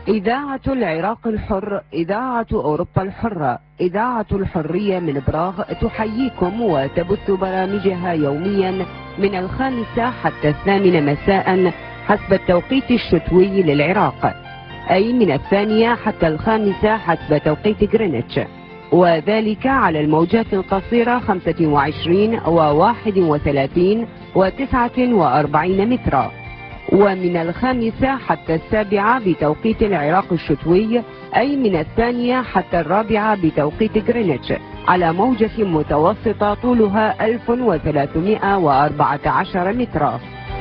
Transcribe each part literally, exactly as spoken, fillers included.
إذاعة العراق الحر، إذاعة أوروبا الحرة، إذاعة الحرية من براغ تحييكم وتبث برامجها يوميا من الخامسة حتى الثامنة مساء حسب التوقيت الشتوي للعراق، أي من الثانية حتى الخامسة حسب توقيت غرينتش، وذلك على الموجات القصيرة خمسة وعشرين وواحد وثلاثين وتسعة وأربعين مترا، ومن الخامسة حتى السابعة بتوقيت العراق الشتوي، أي من الثانية حتى الرابعة بتوقيت غرينتش، على موجة متوسطة طولها ألف وثلاثمائة وأربعة عشر مترا.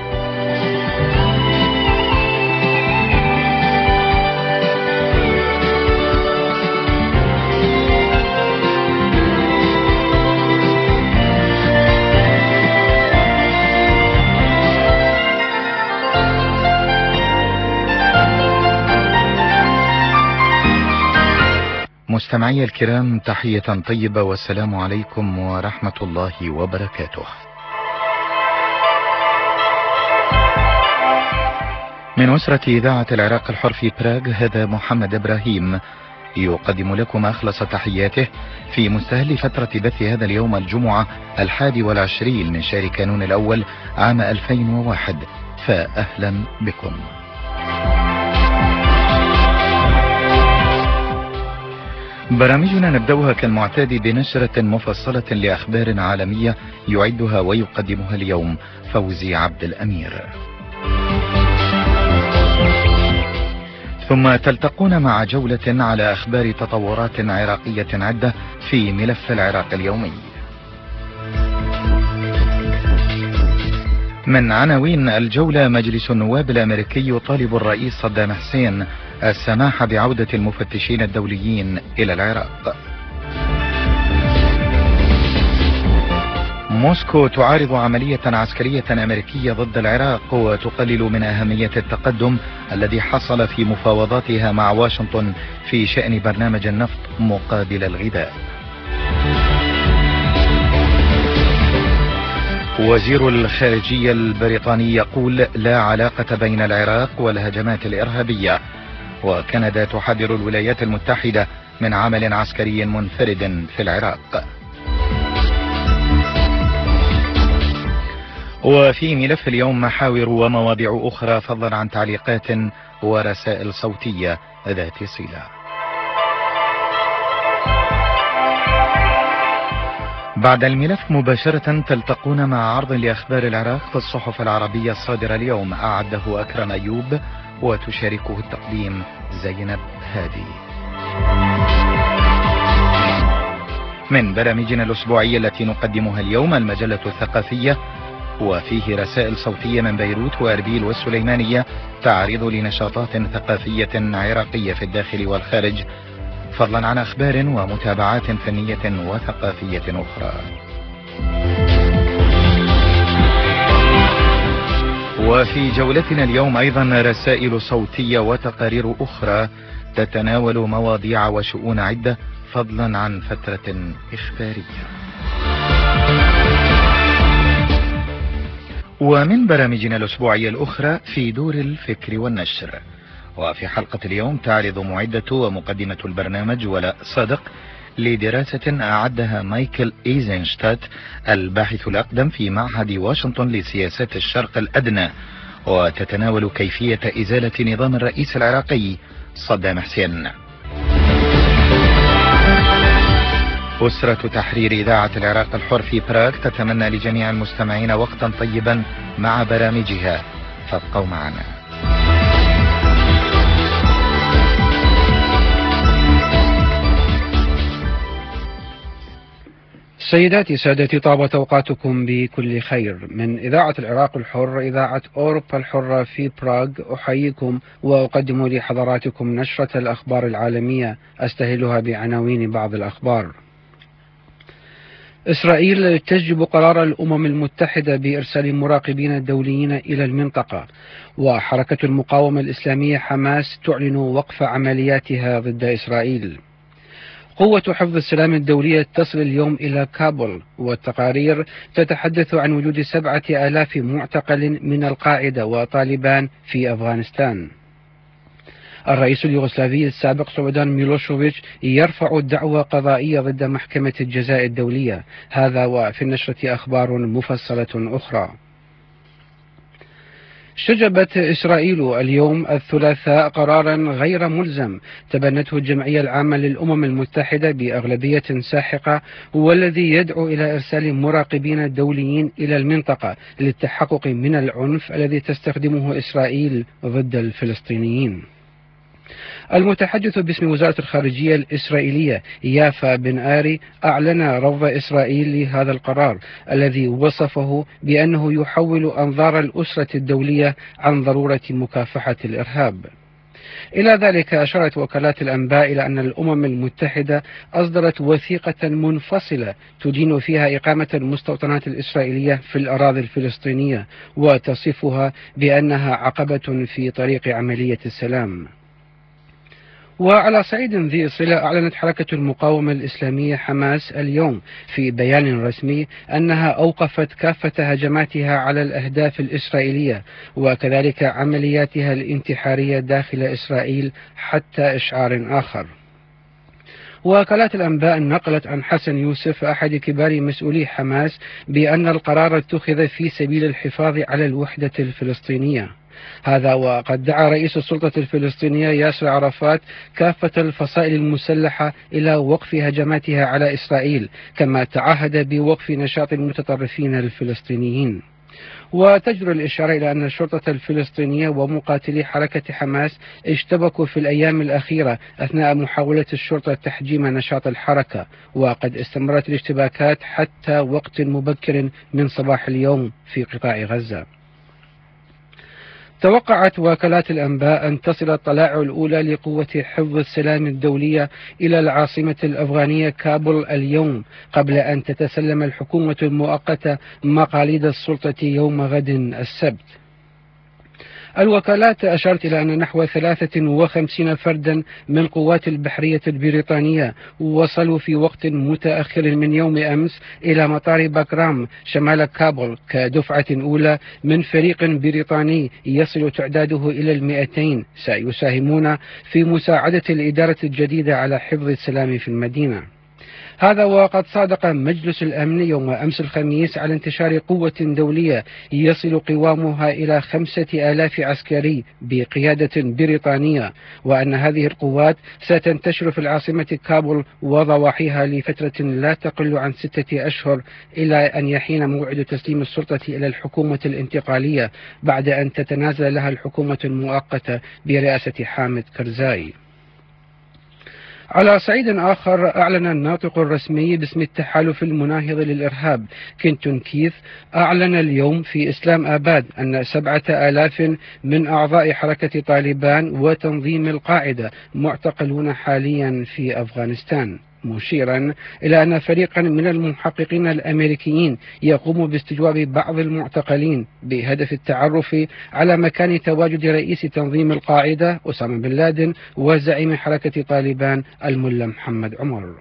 مستمعي الكرام، تحية طيبة والسلام عليكم ورحمة الله وبركاته. من أسرة إذاعة العراق الحر في براغ، هذا محمد إبراهيم يقدم لكم أخلص تحياته في مستهل فترة بث هذا اليوم الجمعة الحادي والعشرين من شهر كانون الأول عام ألفين وواحد، فأهلا بكم. برامجنا نبدأها كالمعتاد بنشرة مفصلة لأخبار عالمية يعدها ويقدمها اليوم فوزي عبد الأمير، ثم تلتقون مع جولة على أخبار تطورات عراقية عدة في ملف العراق اليومي. من عناوين الجولة: مجلس النواب الأمريكي يطالب الرئيس صدام حسين السماح بعودة المفتشين الدوليين إلى العراق. موسكو تعارض عملية عسكرية أمريكية ضد العراق وتقلل من أهمية التقدم الذي حصل في مفاوضاتها مع واشنطن في شأن برنامج النفط مقابل الغذاء. وزير الخارجية البريطاني يقول لا علاقة بين العراق والهجمات الإرهابية، وكندا تحذر الولايات المتحدة من عمل عسكري منفرد في العراق. وفي ملف اليوم محاور ومواضيع أخرى فضلا عن تعليقات ورسائل صوتية ذات صلة. بعد الملف مباشرة تلتقون مع عرض لأخبار العراق في الصحف العربية الصادرة اليوم، أعده أكرم أيوب وتشاركه التقديم زينب هادي. من برامجنا الأسبوعية التي نقدمها اليوم المجلة الثقافية، وفيه رسائل صوتية من بيروت وأربيل والسليمانية تعرض لنشاطات ثقافية عراقية في الداخل والخارج، فضلا عن أخبار ومتابعات فنية وثقافية أخرى. وفي جولتنا اليوم أيضا رسائل صوتية وتقارير أخرى تتناول مواضيع وشؤون عدة فضلا عن فترة إخبارية. ومن برامجنا الأسبوعية الأخرى في دور الفكر والنشر، وفي حلقة اليوم تعرض معدة ومقدمة البرنامج ولاء صادق لدراسة أعدها مايكل إيزنشتات الباحث الأقدم في معهد واشنطن لسياسات الشرق الأدنى، وتتناول كيفية إزالة نظام الرئيس العراقي صدام حسين. أسرة تحرير إذاعة العراق الحر في براغ تتمنى لجميع المستمعين وقتا طيبا مع برامجها، فابقوا معنا. سيداتي سادتي، طابت أوقاتكم بكل خير. من إذاعة العراق الحر، إذاعة أوروبا الحرة في براغ، أحييكم وأقدم لحضراتكم نشرة الأخبار العالمية أستهلها بعناوين بعض الأخبار. إسرائيل تجب قرار الأمم المتحدة بإرسال مراقبين دوليين إلى المنطقة، وحركة المقاومة الإسلامية حماس تعلن وقف عملياتها ضد إسرائيل. قوة حفظ السلام الدولية تصل اليوم إلى كابول، والتقارير تتحدث عن وجود سبعة آلاف معتقل من القاعدة وطالبان في أفغانستان. الرئيس اليوغوسلافي السابق سلوبودان ميلوشوفيتش يرفع دعوى قضائية ضد محكمة الجزاء الدولية. هذا وفي النشرة أخبار مفصلة أخرى. شجبت إسرائيل اليوم الثلاثاء قرارا غير ملزم تبنته الجمعية العامة للأمم المتحدة بأغلبية ساحقة، والذي يدعو إلى إرسال مراقبين دوليين إلى المنطقة للتحقق من العنف الذي تستخدمه إسرائيل ضد الفلسطينيين. المتحدث باسم وزارة الخارجية الإسرائيلية يافا بن آري أعلن رفض إسرائيل لهذا القرار الذي وصفه بأنه يحول أنظار الأسرة الدولية عن ضرورة مكافحة الإرهاب. إلى ذلك أشارت وكالات الأنباء إلى أن الأمم المتحدة أصدرت وثيقة منفصلة تدين فيها إقامة المستوطنات الإسرائيلية في الأراضي الفلسطينية، وتصفها بأنها عقبة في طريق عملية السلام. وعلى صعيد ذي صلة، أعلنت حركة المقاومة الإسلامية حماس اليوم في بيان رسمي أنها أوقفت كافة هجماتها على الأهداف الإسرائيلية وكذلك عملياتها الانتحارية داخل إسرائيل حتى إشعار آخر. وكالات الأنباء نقلت عن حسن يوسف أحد كبار مسؤولي حماس بأن القرار اتخذ في سبيل الحفاظ على الوحدة الفلسطينية. هذا وقد دعا رئيس السلطة الفلسطينية ياسر عرفات كافة الفصائل المسلحة إلى وقف هجماتها على إسرائيل، كما تعهد بوقف نشاط المتطرفين الفلسطينيين. وتجدر الإشارة إلى أن الشرطة الفلسطينية ومقاتلي حركة حماس اشتبكوا في الأيام الأخيرة أثناء محاولة الشرطة تحجيم نشاط الحركة، وقد استمرت الاشتباكات حتى وقت مبكر من صباح اليوم في قطاع غزة. توقعت وكالات الأنباء أن تصل الطلائع الأولى لقوة حفظ السلام الدولية إلى العاصمة الأفغانية كابول اليوم، قبل أن تتسلم الحكومة المؤقتة مقاليد السلطة يوم غد السبت. الوكالات أشارت إلى أن نحو ثلاثة وخمسين فردا من قوات البحرية البريطانية وصلوا في وقت متأخر من يوم أمس إلى مطار باكرام شمال كابول كدفعة أولى من فريق بريطاني يصل تعداده إلى المئتين سيساهمون في مساعدة الإدارة الجديدة على حفظ السلام في المدينة. هذا وقد صادق مجلس الأمن يوم أمس الخميس على انتشار قوة دولية يصل قوامها إلى خمسة آلاف عسكري بقيادة بريطانية، وأن هذه القوات ستنتشر في العاصمة كابول وضواحيها لفترة لا تقل عن ستة أشهر إلى أن يحين موعد تسليم السلطة إلى الحكومة الانتقالية بعد أن تتنازل لها الحكومة المؤقتة برئاسة حامد كرزاي. على صعيد آخر، أعلن الناطق الرسمي باسم التحالف المناهض للإرهاب كينتون كيث أعلن اليوم في إسلام آباد أن سبعة آلاف من أعضاء حركة طالبان وتنظيم القاعدة معتقلون حاليا في أفغانستان، مشيرا إلى أن فريقا من المحققين الأمريكيين يقوم باستجواب بعض المعتقلين بهدف التعرف على مكان تواجد رئيس تنظيم القاعدة أسامة بن لادن وزعيم حركة طالبان الملا محمد عمر.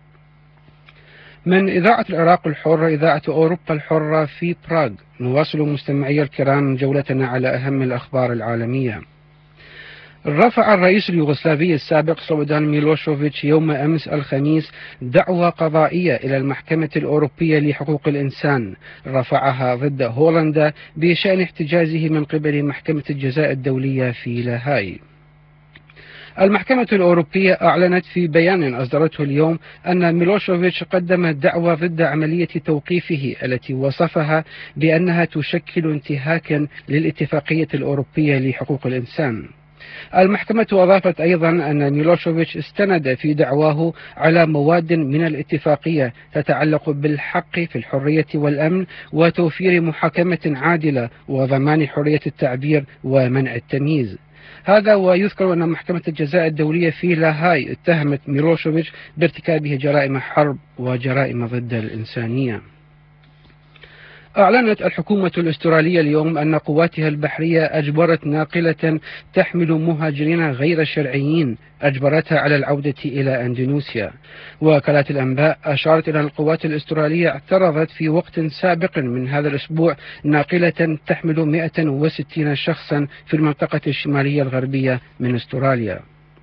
من إذاعة العراق الحرة إذاعة أوروبا الحرة في براغ، نواصل مستمعي الكرام جولتنا على أهم الأخبار العالمية. رفع الرئيس اليوغوسلافي السابق سلوبودان ميلوشوفيتش يوم أمس الخميس دعوى قضائية إلى المحكمة الأوروبية لحقوق الإنسان، رفعها ضد هولندا بشأن احتجازه من قبل محكمة الجزاء الدولية في لاهاي. المحكمة الأوروبية أعلنت في بيان أصدرته اليوم أن ميلوشوفيتش قدم دعوى ضد عملية توقيفه التي وصفها بأنها تشكل انتهاكا للاتفاقية الأوروبية لحقوق الإنسان. المحكمة أضافت أيضا أن ميلوشوفيتش استند في دعواه على مواد من الاتفاقية تتعلق بالحق في الحرية والأمن وتوفير محاكمة عادلة وضمان حرية التعبير ومنع التمييز. هذا ويذكر أن محكمة الجزاء الدولية في لاهاي اتهمت ميلوشوفيتش بارتكابه جرائم حرب وجرائم ضد الإنسانية. أعلنت الحكومة الأسترالية اليوم أن قواتها البحرية أجبرت ناقلة تحمل مهاجرين غير شرعيين أجبرتها على العودة إلى أندونيسيا. وكالة الأنباء أشارت إلى أن القوات الأسترالية اعترضت في وقت سابق من هذا الأسبوع ناقلة تحمل مئة وستين شخصا في المنطقة الشمالية الغربية من أستراليا.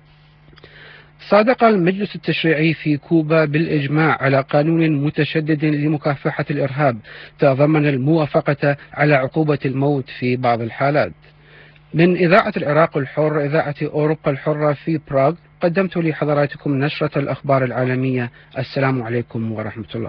صادق المجلس التشريعي في كوبا بالإجماع على قانون متشدد لمكافحة الإرهاب تضمن الموافقة على عقوبة الموت في بعض الحالات. من إذاعة العراق الحر، إذاعة أوروبا الحرة في براغ، قدمت لحضراتكم نشرة الأخبار العالمية. السلام عليكم ورحمة الله.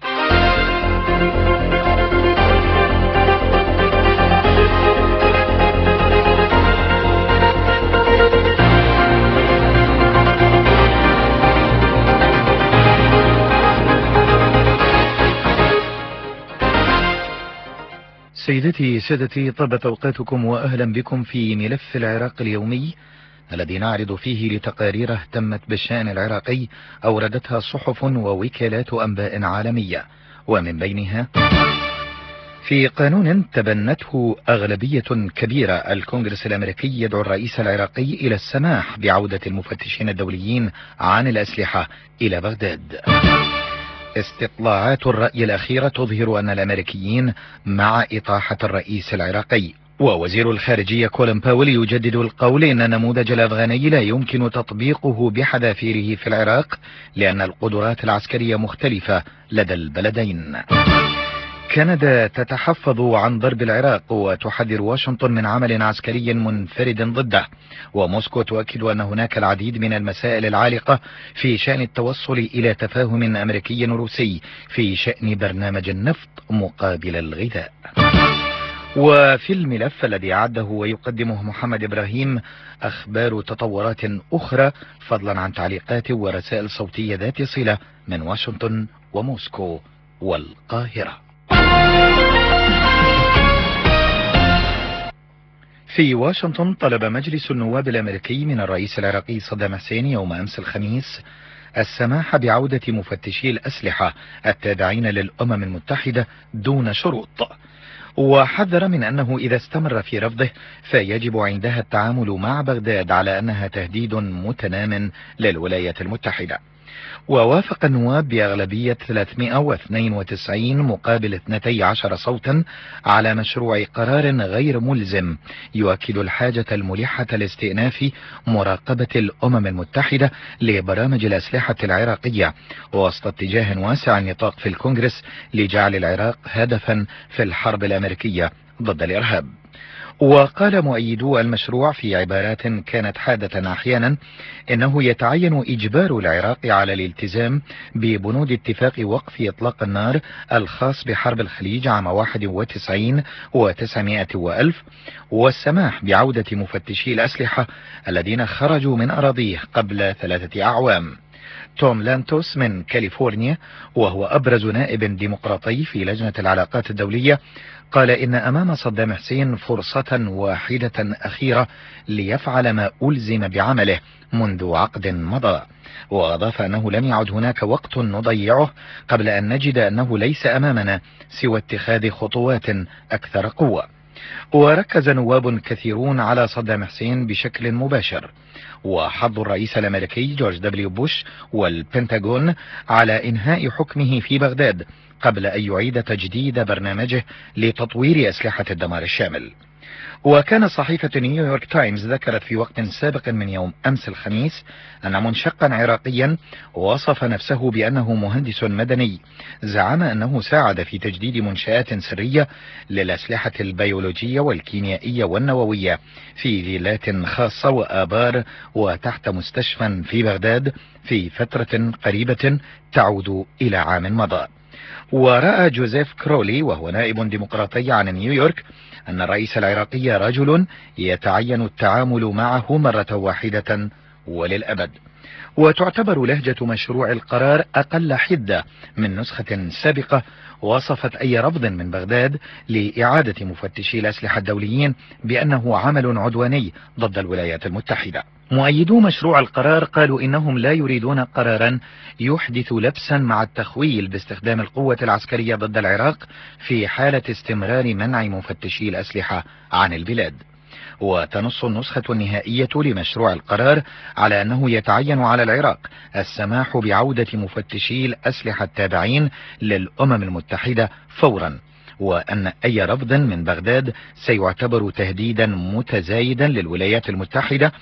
سيدتي سادتي، طابت أوقاتكم وأهلا بكم في ملف العراق اليومي الذي نعرض فيه لتقارير اهتمت بالشأن العراقي أوردتها صحف ووكالات أنباء عالمية، ومن بينها في قانون تبنته أغلبية كبيرة الكونغرس الأمريكي يدعو الرئيس العراقي إلى السماح بعودة المفتشين الدوليين عن الأسلحة إلى بغداد. استطلاعات الرأي الأخيرة تظهر أن الأمريكيين مع إطاحة الرئيس العراقي. ووزير الخارجية كولين باول يجدد القول إن نموذج الأفغاني لا يمكن تطبيقه بحذافيره في العراق لأن القدرات العسكرية مختلفة لدى البلدين. كندا تتحفظ عن ضرب العراق وتحذر واشنطن من عمل عسكري منفرد ضده، وموسكو تؤكد أن هناك العديد من المسائل العالقة في شأن التوصل إلى تفاهم أمريكي روسي في شأن برنامج النفط مقابل الغذاء. وفي الملف الذي أعده ويقدمه محمد إبراهيم أخبار تطورات أخرى فضلا عن تعليقات ورسائل صوتية ذات صلة من واشنطن وموسكو والقاهرة. في واشنطن طلب مجلس النواب الأمريكي من الرئيس العراقي صدام حسين يوم أمس الخميس السماح بعودة مفتشي الأسلحة التابعين للأمم المتحدة دون شروط، وحذر من أنه إذا استمر في رفضه فيجب عندها التعامل مع بغداد على أنها تهديد متنام للولايات المتحدة. ووافق النواب بأغلبية ثلاثمئة واثنين وتسعين مقابل اثنتي عشر صوتا على مشروع قرار غير ملزم يؤكد الحاجة الملحة لاستئناف مراقبة الأمم المتحدة لبرامج الأسلحة العراقية وسط اتجاه واسع النطاق في الكونغرس لجعل العراق هدفا في الحرب الأمريكية ضد الإرهاب. وقال مؤيدو المشروع في عبارات كانت حادة أحيانا إنه يتعين إجبار العراق على الالتزام ببنود اتفاق وقف إطلاق النار الخاص بحرب الخليج عام واحد وتسعين وتسعمائة وألف، والسماح بعودة مفتشي الأسلحة الذين خرجوا من أراضيه قبل ثلاثة أعوام. توم لانتوس من كاليفورنيا وهو أبرز نائب ديمقراطي في لجنة العلاقات الدولية قال إن أمام صدام حسين فرصة واحدة أخيرة ليفعل ما ألزم بعمله منذ عقد مضى، وأضاف أنه لم يعد هناك وقت نضيعه قبل أن نجد أنه ليس أمامنا سوى اتخاذ خطوات أكثر قوة. وركز نواب كثيرون على صدام حسين بشكل مباشر، وحض الرئيس الأمريكي جورج دبليو بوش والبنتاغون على إنهاء حكمه في بغداد قبل أن يعيد تجديد برنامجه لتطوير أسلحة الدمار الشامل. وكان صحيفة نيويورك تايمز ذكرت في وقت سابق من يوم أمس الخميس أن منشقا عراقيا وصف نفسه بأنه مهندس مدني زعم أنه ساعد في تجديد منشآت سرية للأسلحة البيولوجية والكيميائية والنووية في فيلات خاصة وآبار وتحت مستشفى في بغداد في فترة قريبة تعود إلى عام مضى. ورأى جوزيف كرولي وهو نائب ديمقراطي عن نيويورك أن الرئيس العراقي رجل يتعين التعامل معه مرة واحدة وللأبد. وتعتبر لهجة مشروع القرار أقل حدة من نسخة سابقة وصفت أي رفض من بغداد لإعادة مفتشي الأسلحة الدوليين بأنه عمل عدواني ضد الولايات المتحدة. مؤيدو مشروع القرار قالوا إنهم لا يريدون قرارا يحدث لبسا مع التخويل باستخدام القوة العسكرية ضد العراق في حالة استمرار منع مفتشي الأسلحة عن البلاد. وتنص النسخة النهائية لمشروع القرار على أنه يتعين على العراق السماح بعودة مفتشي الأسلحة التابعين للأمم المتحدة فورا، وأن أي رفض من بغداد سيعتبر تهديدا متزايدا للولايات المتحدة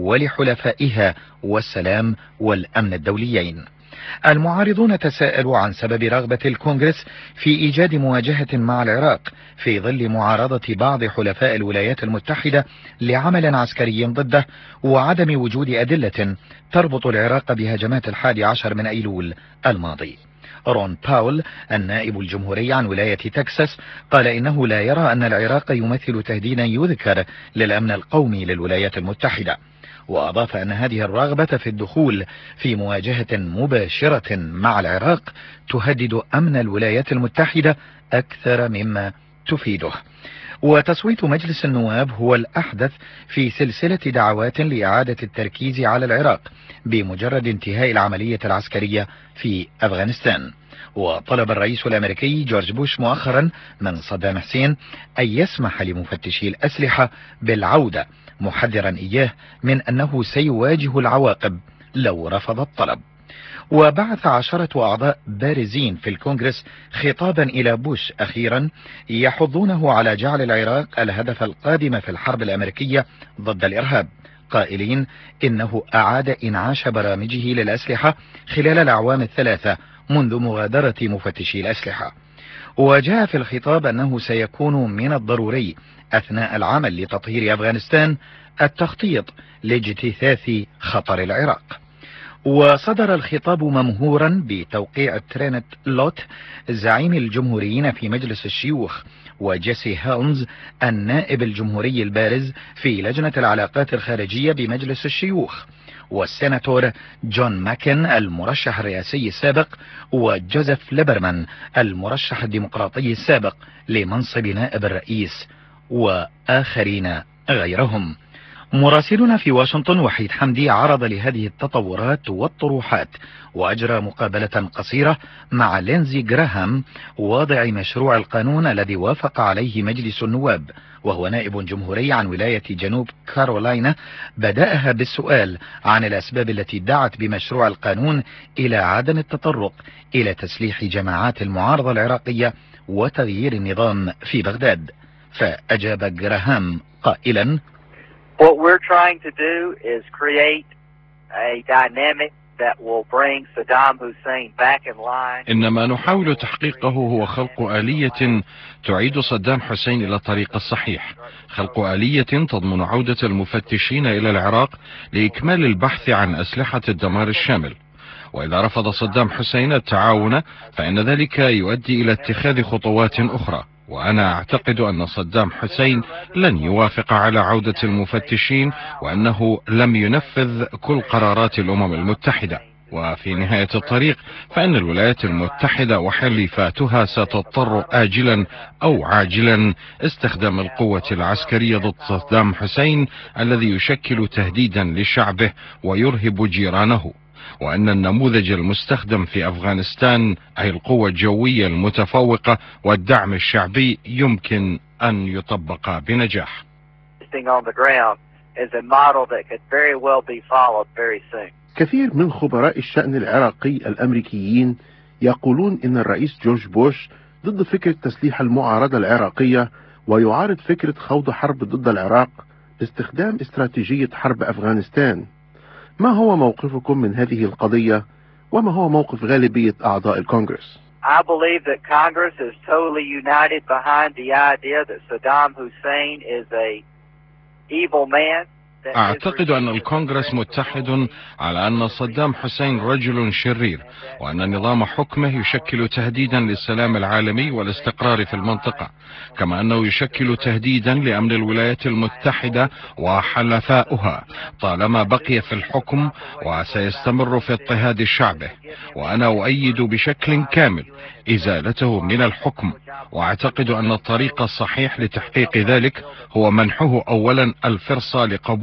ولحلفائها والسلام والأمن الدوليين. المعارضون تساءلوا عن سبب رغبة الكونغرس في إيجاد مواجهة مع العراق في ظل معارضة بعض حلفاء الولايات المتحدة لعمل عسكري ضده وعدم وجود أدلة تربط العراق بهجمات الحادي عشر من أيلول الماضي. رون باول النائب الجمهوري عن ولاية تكساس قال إنه لا يرى أن العراق يمثل تهديدا يذكر للأمن القومي للولايات المتحدة، وأضاف أن هذه الرغبة في الدخول في مواجهة مباشرة مع العراق تهدد أمن الولايات المتحدة أكثر مما تفيده. وتصويت مجلس النواب هو الأحدث في سلسلة دعوات لإعادة التركيز على العراق بمجرد انتهاء العملية العسكرية في أفغانستان. وطلب الرئيس الأمريكي جورج بوش مؤخرا من صدام حسين أن يسمح لمفتشي الأسلحة بالعودة، محذرا إياه من أنه سيواجه العواقب لو رفض الطلب. وبعث عشرة أعضاء بارزين في الكونغرس خطابا إلى بوش أخيرا يحضونه على جعل العراق الهدف القادم في الحرب الأمريكية ضد الإرهاب، قائلين إنه أعاد إنعاش برامجه للأسلحة خلال الأعوام الثلاثة منذ مغادرة مفتشي الأسلحة. وجاء في الخطاب أنه سيكون من الضروري أثناء العمل لتطهير أفغانستان التخطيط لاجتثاث خطر العراق. وصدر الخطاب ممهورا بتوقيع ترينت لوت زعيم الجمهوريين في مجلس الشيوخ، وجيسي هاونز النائب الجمهوري البارز في لجنة العلاقات الخارجية بمجلس الشيوخ، والسيناتور جون ماكن المرشح الرئاسي السابق، وجوزيف ليبرمان المرشح الديمقراطي السابق لمنصب نائب الرئيس، وآخرين غيرهم. مراسلنا في واشنطن وحيد حمدي عرض لهذه التطورات والطروحات وأجرى مقابلة قصيرة مع لينزي جراهام واضع مشروع القانون الذي وافق عليه مجلس النواب، وهو نائب جمهوري عن ولاية جنوب كارولاينا، بدأها بالسؤال عن الأسباب التي دعت بمشروع القانون إلى عدم التطرق إلى تسليح جماعات المعارضة العراقية وتغيير النظام في بغداد. فأجاب جراهام قائلا: What we're trying to do is create a dynamic that will bring Saddam Hussein back in line. إنما نحاول تحقيقه هو خلق آلية تعيد صدام حسين إلى الطريق الصحيح، خلق آلية تضمن عودة المفتشين إلى العراق لإكمال البحث عن أسلحة الدمار الشامل. وإذا رفض صدام حسين التعاون فإن ذلك يؤدي إلى اتخاذ خطوات أخرى، وأنا أعتقد أن صدام حسين لن يوافق على عودة المفتشين، وأنه لم ينفذ كل قرارات الأمم المتحدة. وفي نهاية الطريق فإن الولايات المتحدة وحليفاتها ستضطر آجلا أو عاجلا استخدام القوة العسكرية ضد صدام حسين الذي يشكل تهديدا لشعبه ويرهب جيرانه، وأن النموذج المستخدم في أفغانستان أي القوة الجوية المتفوقة والدعم الشعبي يمكن أن يطبق بنجاح. كثير من خبراء الشأن العراقي الأمريكيين يقولون إن الرئيس جورج بوش ضد فكرة تسليح المعارضة العراقية، ويعارض فكرة خوض حرب ضد العراق باستخدام استراتيجية حرب أفغانستان. ما هو موقفكم من هذه القضية، وما هو موقف غالبية أعضاء الكونغرس؟ I believe that Congress is totally united behind the idea that Saddam Hussein is a evil man. أعتقد أن الكونغرس متحد على أن صدام حسين رجل شرير، وأن نظام حكمه يشكل تهديدا للسلام العالمي والاستقرار في المنطقة، كما أنه يشكل تهديدا لأمن الولايات المتحدة وحلفائها طالما بقي في الحكم، وسيستمر في اضطهاد شعبه. وأنا أؤيد بشكل كامل إزالته من الحكم، وأعتقد أن الطريق الصحيح لتحقيق ذلك هو منحه أولا الفرصة لقبول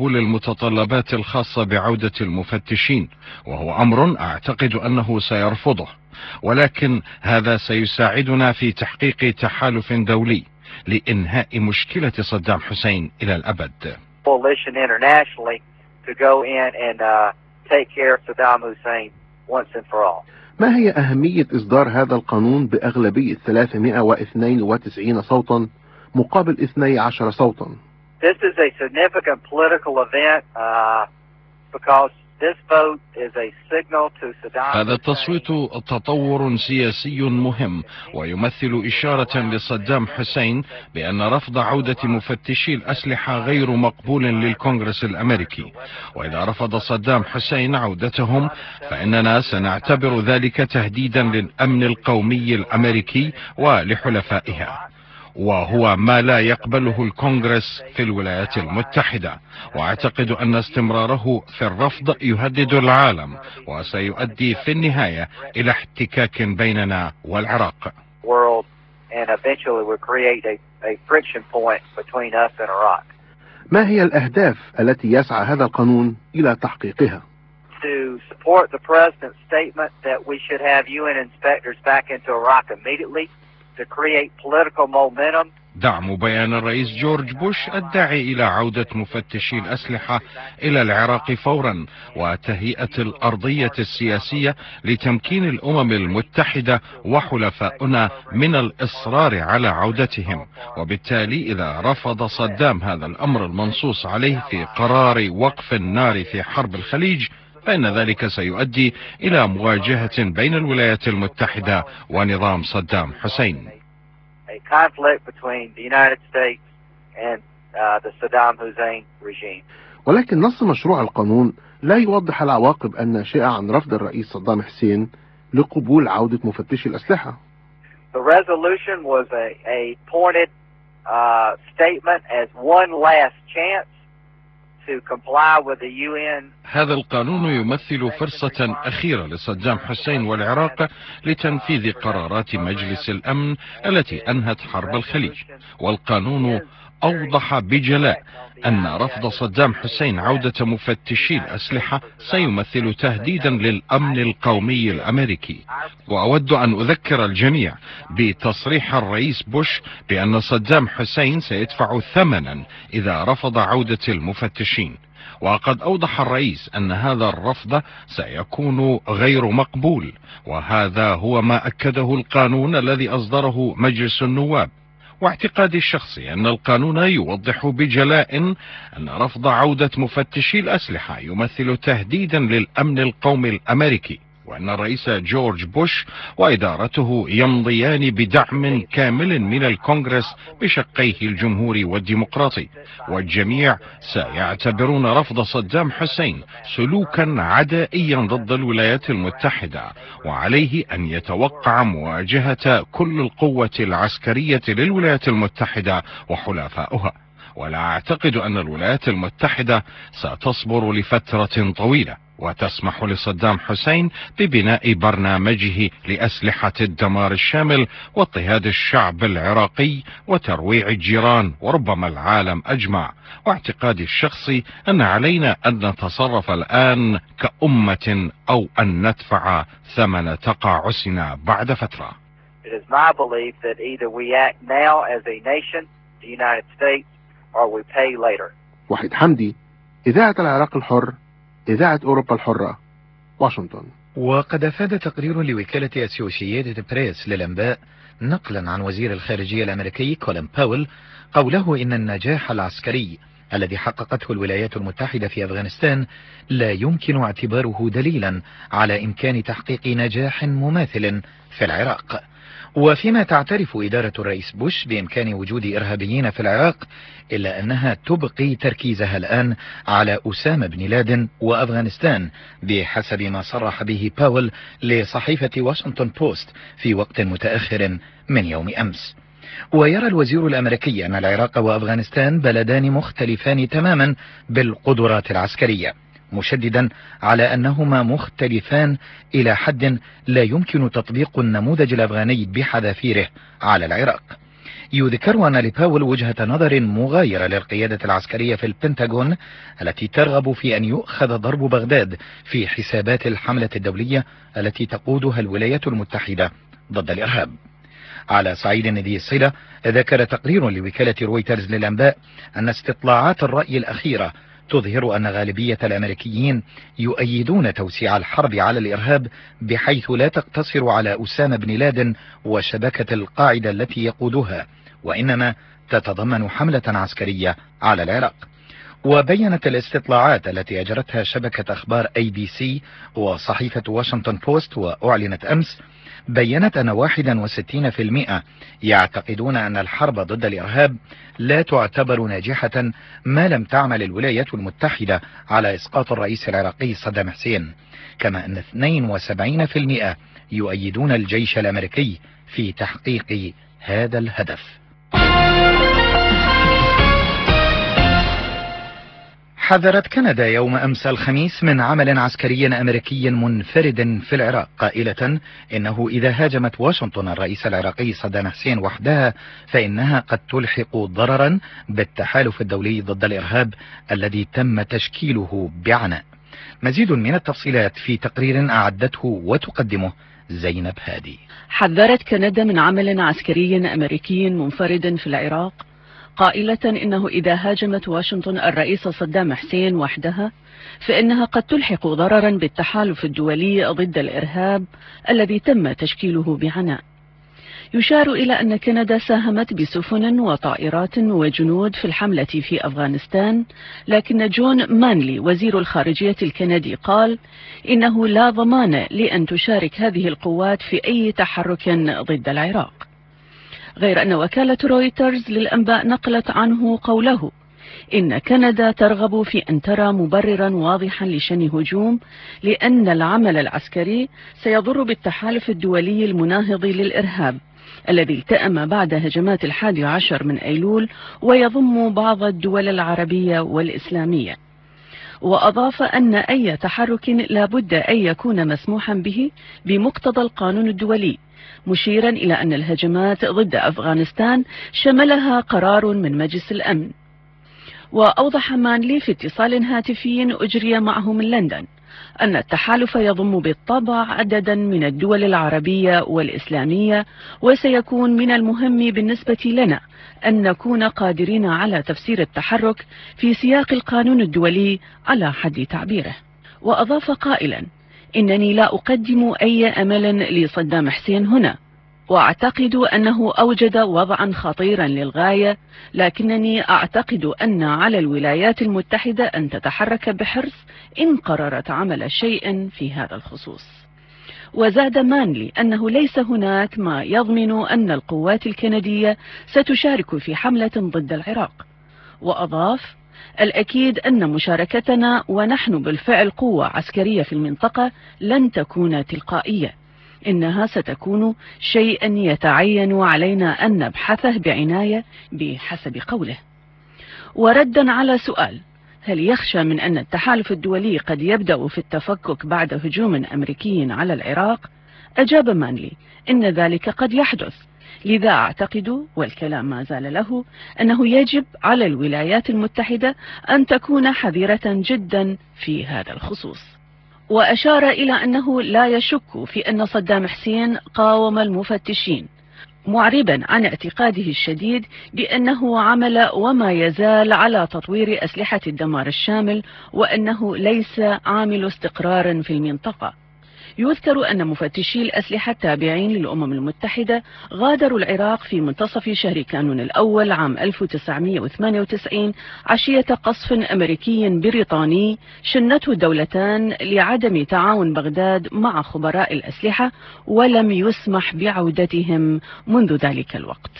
كل المتطلبات الخاصة بعودة المفتشين، وهو أمر أعتقد أنه سيرفضه، ولكن هذا سيساعدنا في تحقيق تحالف دولي لإنهاء مشكلة صدام حسين إلى الأبد. Coalition internationally to go in and uh, take care of Saddam Hussein once and for all. ما هي أهمية إصدار هذا القانون بأغلبية ثلاثمائة واثنين وتسعين صوتا مقابل اثني عشر صوتا؟ This is a significant political event uh, because this vote is a signal to Saddam. هذا التصويت تطور سياسي مهم ويمثل إشارة لصدام حسين بأن رفض عودة مفتشي الأسلحة غير مقبول للكونغرس الأمريكي، وإذا رفض صدام حسين عودتهم فإننا سنعتبر ذلك تهديدا للأمن القومي الأمريكي ولحلفائها، وهو ما لا يقبله الكونغرس في الولايات المتحدة. واعتقد ان استمراره في الرفض يهدد العالم وسيؤدي في النهاية الى احتكاك بيننا والعراق. ما هي الاهداف التي يسعى هذا القانون الى تحقيقها؟ To support the president's statement that we should have U N inspectors back into Iraq immediately, to create political momentum. دعم بيان الرئيس جورج بوش الداعي إلى عودة مفتشي الأسلحة إلى العراق فورا، وتهيئة الأرضية السياسية لتمكين الأمم المتحدة وحلفائنا من الإصرار على عودتهم. وبالتالي إذا رفض صدام هذا الأمر المنصوص عليه في قرار وقف النار في حرب الخليج، فإن ذلك سيؤدي إلى مواجهة بين الولايات المتحدة ونظام صدام حسين. ولكن نص مشروع القانون لا يوضح العواقب الناشئة عن رفض الرئيس صدام حسين لقبول عودة مفتشي الأسلحة. The resolution was a, a pointed uh, statement as one last chance to comply with the U N. هذا القانون يمثل فرصة أخيرة لصدام حسين والعراق لتنفيذ قرارات مجلس الأمن التي أنهت حرب الخليج، والقانون أوضح بجلاء أن رفض صدام حسين عودة مفتشي الأسلحة سيمثل تهديدا للأمن القومي الأمريكي. وأود أن أذكر الجميع بتصريح الرئيس بوش بأن صدام حسين سيدفع ثمنا إذا رفض عودة المفتشين، وقد أوضح الرئيس أن هذا الرفض سيكون غير مقبول، وهذا هو ما أكده القانون الذي أصدره مجلس النواب. واعتقادي الشخصي أن القانون يوضح بجلاء أن رفض عودة مفتشي الأسلحة يمثل تهديدا للأمن القومي الأمريكي، وأن الرئيس جورج بوش وإدارته يمضيان بدعم كامل من الكونغرس بشقيه الجمهوري والديمقراطي، والجميع سيعتبرون رفض صدام حسين سلوكا عدائيا ضد الولايات المتحدة، وعليه أن يتوقع مواجهة كل القوة العسكرية للولايات المتحدة وحلفائها. ولا أعتقد أن الولايات المتحدة ستصبر لفترة طويلة وتسمح لصدام حسين ببناء برنامجه لأسلحة الدمار الشامل واضطهاد الشعب العراقي وترويع الجيران وربما العالم أجمع. واعتقادي الشخصي أن علينا أن نتصرف الآن كأمة أو أن ندفع ثمن تقاعسنا بعد فترة. It is my belief that either we act now as a nation, the United States, or we pay later. وحيد حمدي، إذاعة العراق الحر، إذاعة أوروبا الحرة، واشنطن. وقد أفاد تقرير لوكالة أسوشييتد بريس للأنباء نقلا عن وزير الخارجية الأمريكي كولين باول قوله إن النجاح العسكري الذي حققته الولايات المتحدة في أفغانستان لا يمكن اعتباره دليلا على إمكان تحقيق نجاح مماثل في العراق. وفيما تعترف إدارة الرئيس بوش بإمكان وجود إرهابيين في العراق، إلا أنها تبقي تركيزها الآن على أسامة بن لادن وأفغانستان بحسب ما صرح به باول لصحيفة واشنطن بوست في وقت متأخر من يوم أمس. ويرى الوزير الأمريكي أن العراق وأفغانستان بلدان مختلفان تماما بالقدرات العسكرية، مشددا على أنهما مختلفان إلى حد لا يمكن تطبيق النموذج الأفغاني بحذافيره على العراق. يذكر أن لباول وجهة نظر مغايرة للقيادة العسكرية في البنتاغون التي ترغب في أن يؤخذ ضرب بغداد في حسابات الحملة الدولية التي تقودها الولايات المتحدة ضد الإرهاب. على صعيد ذي الصلة، ذكر تقرير لوكالة رويترز للأنباء أن استطلاعات الرأي الأخيرة تظهر أن غالبية الأمريكيين يؤيدون توسيع الحرب على الإرهاب، بحيث لا تقتصر على أسامة بن لادن وشبكة القاعدة التي يقودها، وإنما تتضمن حملة عسكرية على العراق. وبينت الاستطلاعات التي أجرتها شبكة أخبار أي بي سي وصحيفة واشنطن بوست وأعلنت أمس، بيّنت أن واحد وستين بالمئة يعتقدون أن الحرب ضد الإرهاب لا تعتبر ناجحة ما لم تعمل الولايات المتحدة على إسقاط الرئيس العراقي صدام حسين، كما أن اثنين وسبعين بالمئة يؤيدون الجيش الأمريكي في تحقيق هذا الهدف. حذرت كندا يوم أمس الخميس من عمل عسكري أمريكي منفرد في العراق، قائلة إنه إذا هاجمت واشنطن الرئيس العراقي صدام حسين وحدها فإنها قد تلحق ضررا بالتحالف الدولي ضد الإرهاب الذي تم تشكيله بعناء. مزيد من التفصيلات في تقرير أعدته وتقدمه زينب هادي. حذرت كندا من عمل عسكري أمريكي منفرد في العراق، قائلة إنه إذا هاجمت واشنطن الرئيس صدام حسين وحدها فإنها قد تلحق ضررا بالتحالف الدولي ضد الإرهاب الذي تم تشكيله بعناء. يشار إلى أن كندا ساهمت بسفن وطائرات وجنود في الحملة في أفغانستان، لكن جون مانلي وزير الخارجية الكندي قال إنه لا ضمان لأن تشارك هذه القوات في أي تحرك ضد العراق. غير أن وكالة رويترز للأنباء نقلت عنه قوله إن كندا ترغب في أن ترى مبررا واضحا لشن هجوم، لأن العمل العسكري سيضر بالتحالف الدولي المناهض للإرهاب الذي التأم بعد هجمات الحادي عشر من أيلول ويضم بعض الدول العربية والإسلامية. وأضاف أن أي تحرك لا بد أن يكون مسموحا به بمقتضى القانون الدولي، مشيرا إلى أن الهجمات ضد أفغانستان شملها قرار من مجلس الأمن. وأوضح مانلي في اتصال هاتفي أجري معه من لندن أن التحالف يضم بالطبع عددا من الدول العربية والإسلامية، وسيكون من المهم بالنسبة لنا أن نكون قادرين على تفسير التحرك في سياق القانون الدولي على حد تعبيره. وأضاف قائلا إنني لا أقدم أي أمل لصدام حسين هنا، وأعتقد أنه أوجد وضعا خطيرا للغاية، لكنني أعتقد أن على الولايات المتحدة أن تتحرك بحرص إن قررت عمل شيء في هذا الخصوص. وزاد مانلي أنه ليس هناك ما يضمن أن القوات الكندية ستشارك في حملة ضد العراق. وأضاف الأكيد أن مشاركتنا ونحن بالفعل قوة عسكرية في المنطقة لن تكون تلقائية، إنها ستكون شيئا يتعين علينا أن نبحثه بعناية بحسب قوله. وردا على سؤال هل يخشى من أن التحالف الدولي قد يبدأ في التفكك بعد هجوم أمريكي على العراق، أجاب مانلي إن ذلك قد يحدث، لذا أعتقد والكلام ما زال له أنه يجب على الولايات المتحدة أن تكون حذرة جدا في هذا الخصوص. وأشار إلى أنه لا يشك في أن صدام حسين قاوم المفتشين، معربا عن اعتقاده الشديد بأنه عمل وما يزال على تطوير أسلحة الدمار الشامل، وأنه ليس عامل استقرار في المنطقة. يذكر أن مفتشي الأسلحة التابعين للأمم المتحدة غادروا العراق في منتصف شهر كانون الأول عام ألف وتسعمئة وثمانية وتسعين عشية قصف أمريكي بريطاني شنته الدولتان لعدم تعاون بغداد مع خبراء الأسلحة، ولم يسمح بعودتهم منذ ذلك الوقت.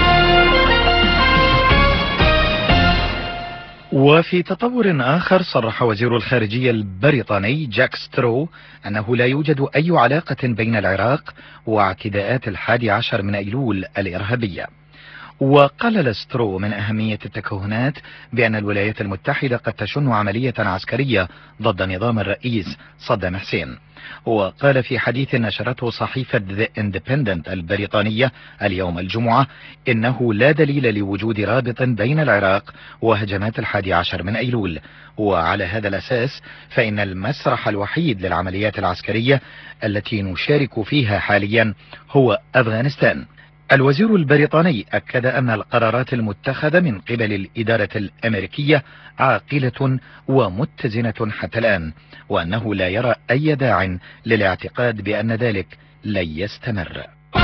وفي تطور آخر، صرح وزير الخارجية البريطاني جاك سترو أنه لا يوجد أي علاقة بين العراق واعتداءات الحادي عشر من أيلول الإرهابية. وقال لاسترو من أهمية التكهنات بأن الولايات المتحدة قد تشن عملية عسكرية ضد نظام الرئيس صدام حسين. وقال في حديث نشرته صحيفة The Independent البريطانية اليوم الجمعة إنه لا دليل لوجود رابط بين العراق وهجمات الحادي عشر من أيلول، وعلى هذا الأساس فإن المسرح الوحيد للعمليات العسكرية التي نشارك فيها حاليا هو أفغانستان. الوزير البريطاني أكد أن القرارات المتخذة من قبل الإدارة الأمريكية عاقلة ومتزنة حتى الآن، وأنه لا يرى أي داع للاعتقاد بأن ذلك لن يستمر.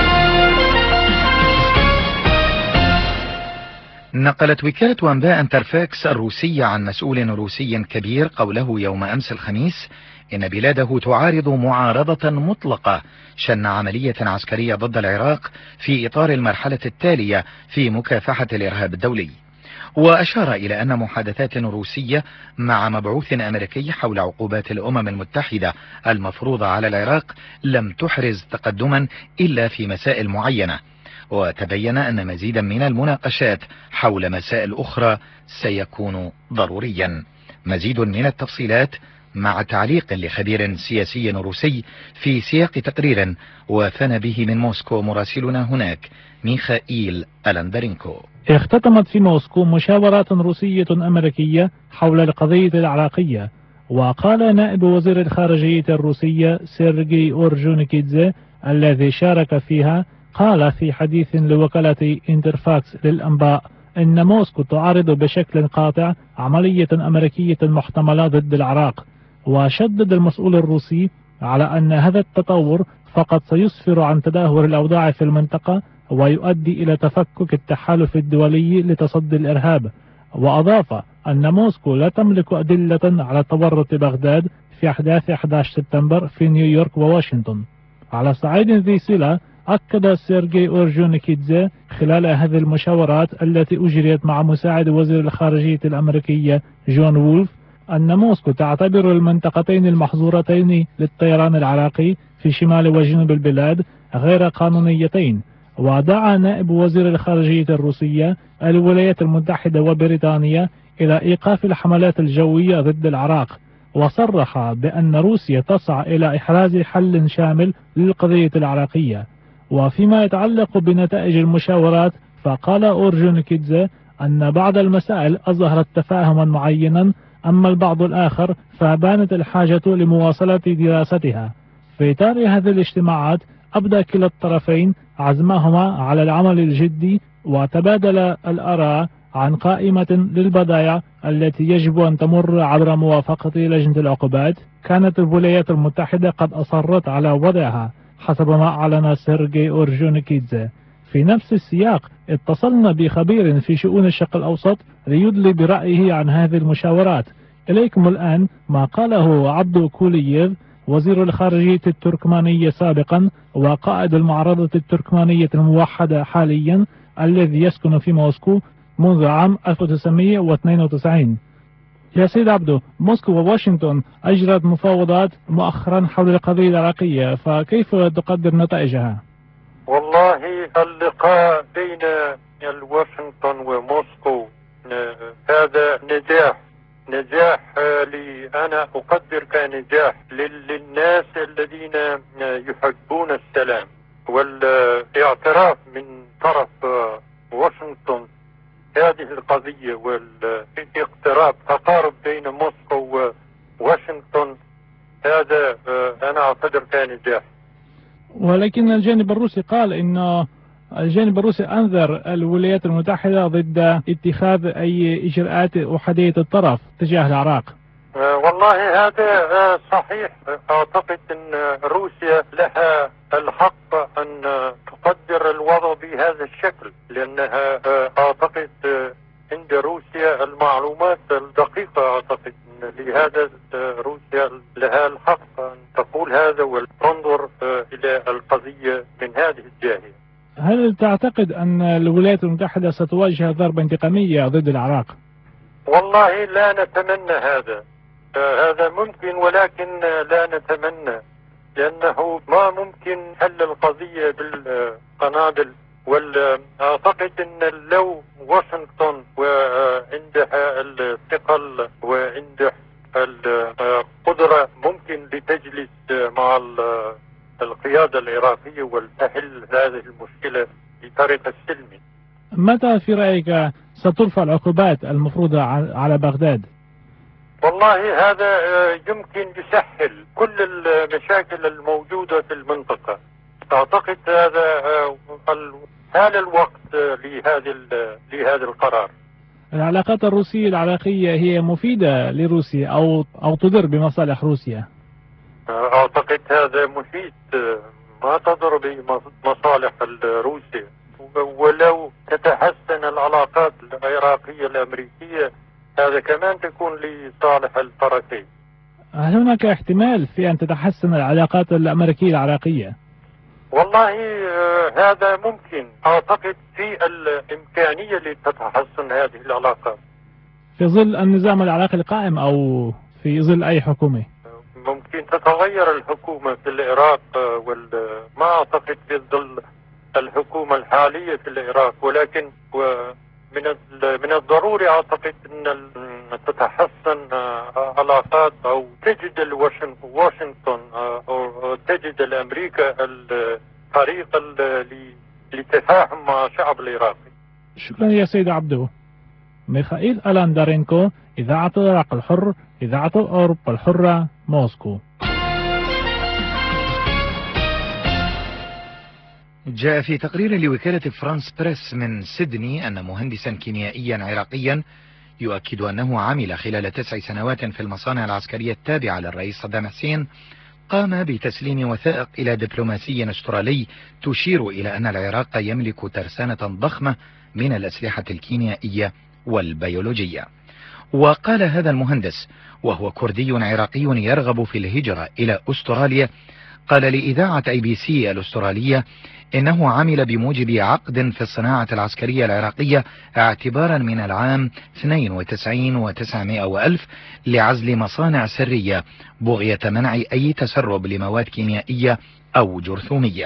نقلت وكالة أنباء انترفاكس الروسية عن مسؤول روسي كبير قوله يوم أمس الخميس إن بلاده تعارض معارضة مطلقة شن عملية عسكرية ضد العراق في إطار المرحلة التالية في مكافحة الإرهاب الدولي. وأشار إلى أن محادثات روسية مع مبعوث أمريكي حول عقوبات الأمم المتحدة المفروضة على العراق لم تحرز تقدما إلا في مسائل معينة، وتبين أن مزيدا من المناقشات حول مسائل أخرى سيكون ضروريا. مزيد من التفصيلات مع تعليق لخبير سياسي روسي في سياق تقرير وثنى به من موسكو مراسلنا هناك ميخائيل ألندرينكو. اختتمت في موسكو مشاورات روسية أمريكية حول القضية العراقية، وقال نائب وزير الخارجية الروسية سيرجي أورجونيكيدزي الذي شارك فيها، قال في حديث لوكالة انترفاكس للأنباء إن موسكو تعارض بشكل قاطع عملية أمريكية محتملة ضد العراق. وشدد المسؤول الروسي على أن هذا التطور فقط سيسفر عن تدهور الأوضاع في المنطقة ويؤدي إلى تفكك التحالف الدولي لتصدي الإرهاب. وأضاف أن موسكو لا تملك أدلة على تورط بغداد في أحداث أحد عشر سبتمبر في نيويورك وواشنطن. على صعيد ذي صلة، أكد سيرجي أورجونيكيدزي خلال هذه المشاورات التي أجريت مع مساعد وزير الخارجية الأمريكية جون وولف أن موسكو تعتبر المنطقتين المحظورتين للطيران العراقي في شمال وجنوب البلاد غير قانونيتين. ودعا نائب وزير الخارجية الروسية الولايات المتحدة وبريطانيا إلى إيقاف الحملات الجوية ضد العراق، وصرح بأن روسيا تسعى إلى إحراز حل شامل للقضية العراقية. وفيما يتعلق بنتائج المشاورات، فقال أورجونيكيدزي أن بعض المسائل أظهرت تفاهما معينا، أما البعض الآخر فبانت الحاجة لمواصلة دراستها. في إطار هذه الاجتماعات أبدى كلا الطرفين عزمهما على العمل الجدي، وتبادل الآراء عن قائمة للبضائع التي يجب أن تمر عبر موافقة لجنة العقوبات. كانت الولايات المتحدة قد أصرت على وضعها حسب ما أعلن سيرجي أورجونيكيدزي. في نفس السياق اتصلنا بخبير في شؤون الشرق الأوسط ليدلي برأيه عن هذه المشاورات. إليكم الآن ما قاله عبدو كولييف وزير الخارجية التركمانية سابقا وقائد المعارضة التركمانية الموحدة حاليا الذي يسكن في موسكو منذ عام ألف وتسعمئة واثنين وتسعين. يا سيد عبدو، موسكو وواشنطن أجرت مفاوضات مؤخرا حول القضية العراقية، فكيف تقدر نتائجها؟ والله اللقاء بين واشنطن وموسكو هذا نجاح نجاح لي أنا أقدر كنجاح للناس الذين يحبون السلام، والاعتراف من طرف واشنطن هذه القضية والاقتراب تقارب بين موسكو وواشنطن هذا أنا أعتبر كنجاح. ولكن الجانب الروسي قال إن الجانب الروسي أنذر الولايات المتحدة ضد اتخاذ أي إجراءات أحادية الطرف تجاه العراق. والله هذا صحيح. أعتقد أن روسيا لها الحق أن تقدر الوضع بهذا الشكل، لأنها أعتقد عند روسيا المعلومات الدقيقة. أعتقد أن لهذا روسيا لها الحق أن تقول هذا وتنظر إلى القضية من هذه الجهة. هل تعتقد أن الولايات المتحدة ستواجه ضربة انتقامية ضد العراق؟ والله لا نتمنى هذا. هذا ممكن ولكن لا نتمنى، لأنه ما ممكن حل القضية بالقنابل واعتقد ان لو واشنطن وعندها الثقل وعندها القدرة ممكن لتجلس مع القيادة العراقية ولتحل هذه المشكلة بطريقة سلمية. متى في رأيك سترفع العقوبات المفروضة على بغداد؟ والله هذا يمكن يسهل كل المشاكل الموجودة في المنطقة. أعتقد هذا حان الوقت لهذا لهذا القرار. العلاقات الروسية العراقية هي مفيدة لروسيا أو أو تضر بمصالح روسيا؟ أعتقد هذا مفيد، ما تضر بمصالح روسيا، ولو تتحسن العلاقات العراقية الأمريكية هذا كمان تكون لصالح الطرفين. هل هناك احتمال في أن تتحسن العلاقات الأمريكية العراقية؟ والله هذا ممكن، أعتقد في الإمكانية لتتحسن هذه العلاقات في ظل النظام العراقي القائم أو في ظل أي حكومة. ممكن تتغير الحكومة في العراق، وما أعتقد في ظل الحكومة الحالية في العراق، ولكن من من الضروري أعتقد أن تتحسن علاقات أو تجد واشنطن أو تجد الأمريكا الطريقة للتفاهم مع الشعب العراقي. شكرا يا سيد عبدو. ميخائيل ألاندارينكو، إذاعة العراق الحر، إذاعة أوروبا الحرة، موسكو. جاء في تقرير لوكالة فرانس بريس من سيدني أن مهندسا كيميائيا عراقيا يؤكد أنه عمل خلال تسع سنوات في المصانع العسكرية التابعة للرئيس صدام حسين قام بتسليم وثائق إلى دبلوماسي أسترالي تشير إلى أن العراق يملك ترسانة ضخمة من الأسلحة الكيميائية والبيولوجية. وقال هذا المهندس وهو كردي عراقي يرغب في الهجرة إلى أستراليا، قال لإذاعة أي بي سي الأسترالية إنه عمل بموجب عقد في الصناعة العسكرية العراقية اعتبارا من العام اثنين وتسعين وتسعمائة وألف لعزل مصانع سرية بغية منع أي تسرب لمواد كيميائية أو جرثومية.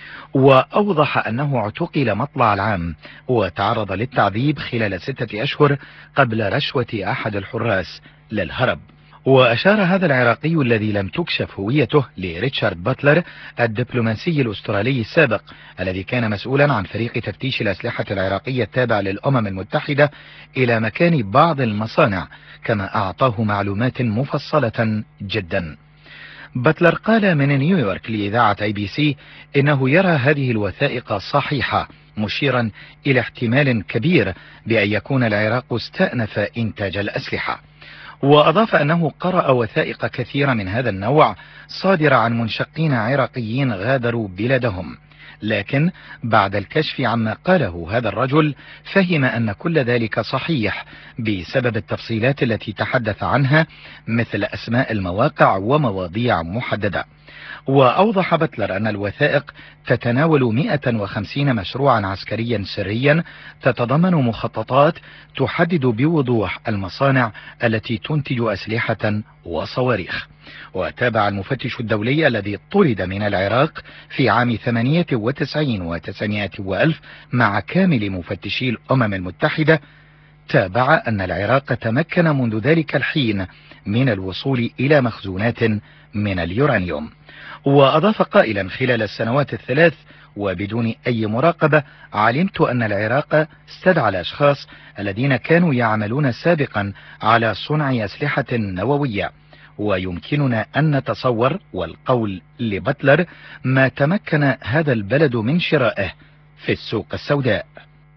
وأوضح أنه اعتقل مطلع العام وتعرض للتعذيب خلال ستة أشهر قبل رشوة أحد الحراس للهرب. وأشار هذا العراقي الذي لم تكشف هويته لريتشارد باتلر الدبلوماسي الأسترالي السابق الذي كان مسؤولا عن فريق تفتيش الأسلحة العراقية التابع للأمم المتحدة إلى مكان بعض المصانع، كما أعطاه معلومات مفصلة جدا. باتلر قال من نيويورك لإذاعة أي بي سي إنه يرى هذه الوثائق صحيحة، مشيرا إلى احتمال كبير بأن يكون العراق استأنف إنتاج الأسلحة. وأضاف أنه قرأ وثائق كثيرة من هذا النوع صادرة عن منشقين عراقيين غادروا بلادهم، لكن بعد الكشف عما قاله هذا الرجل فهم أن كل ذلك صحيح بسبب التفصيلات التي تحدث عنها مثل أسماء المواقع ومواضيع محددة. وأوضح باتلر أن الوثائق تتناول مئة وخمسين مشروعا عسكريا سريا تتضمن مخططات تحدد بوضوح المصانع التي تنتج أسلحة وصواريخ. وتابع المفتش الدولي الذي طرد من العراق في عام ثمانية وتسعين وتسعمائة وألف مع كامل مفتشي الأمم المتحدة، تابع أن العراق تمكن منذ ذلك الحين من الوصول إلى مخزونات من اليورانيوم. وأضاف قائلا خلال السنوات الثلاث وبدون أي مراقبة علمت أن العراق استدعى الأشخاص الذين كانوا يعملون سابقا على صنع أسلحة نووية، ويمكننا أن نتصور والقول لباتلر ما تمكن هذا البلد من شرائه في السوق السوداء.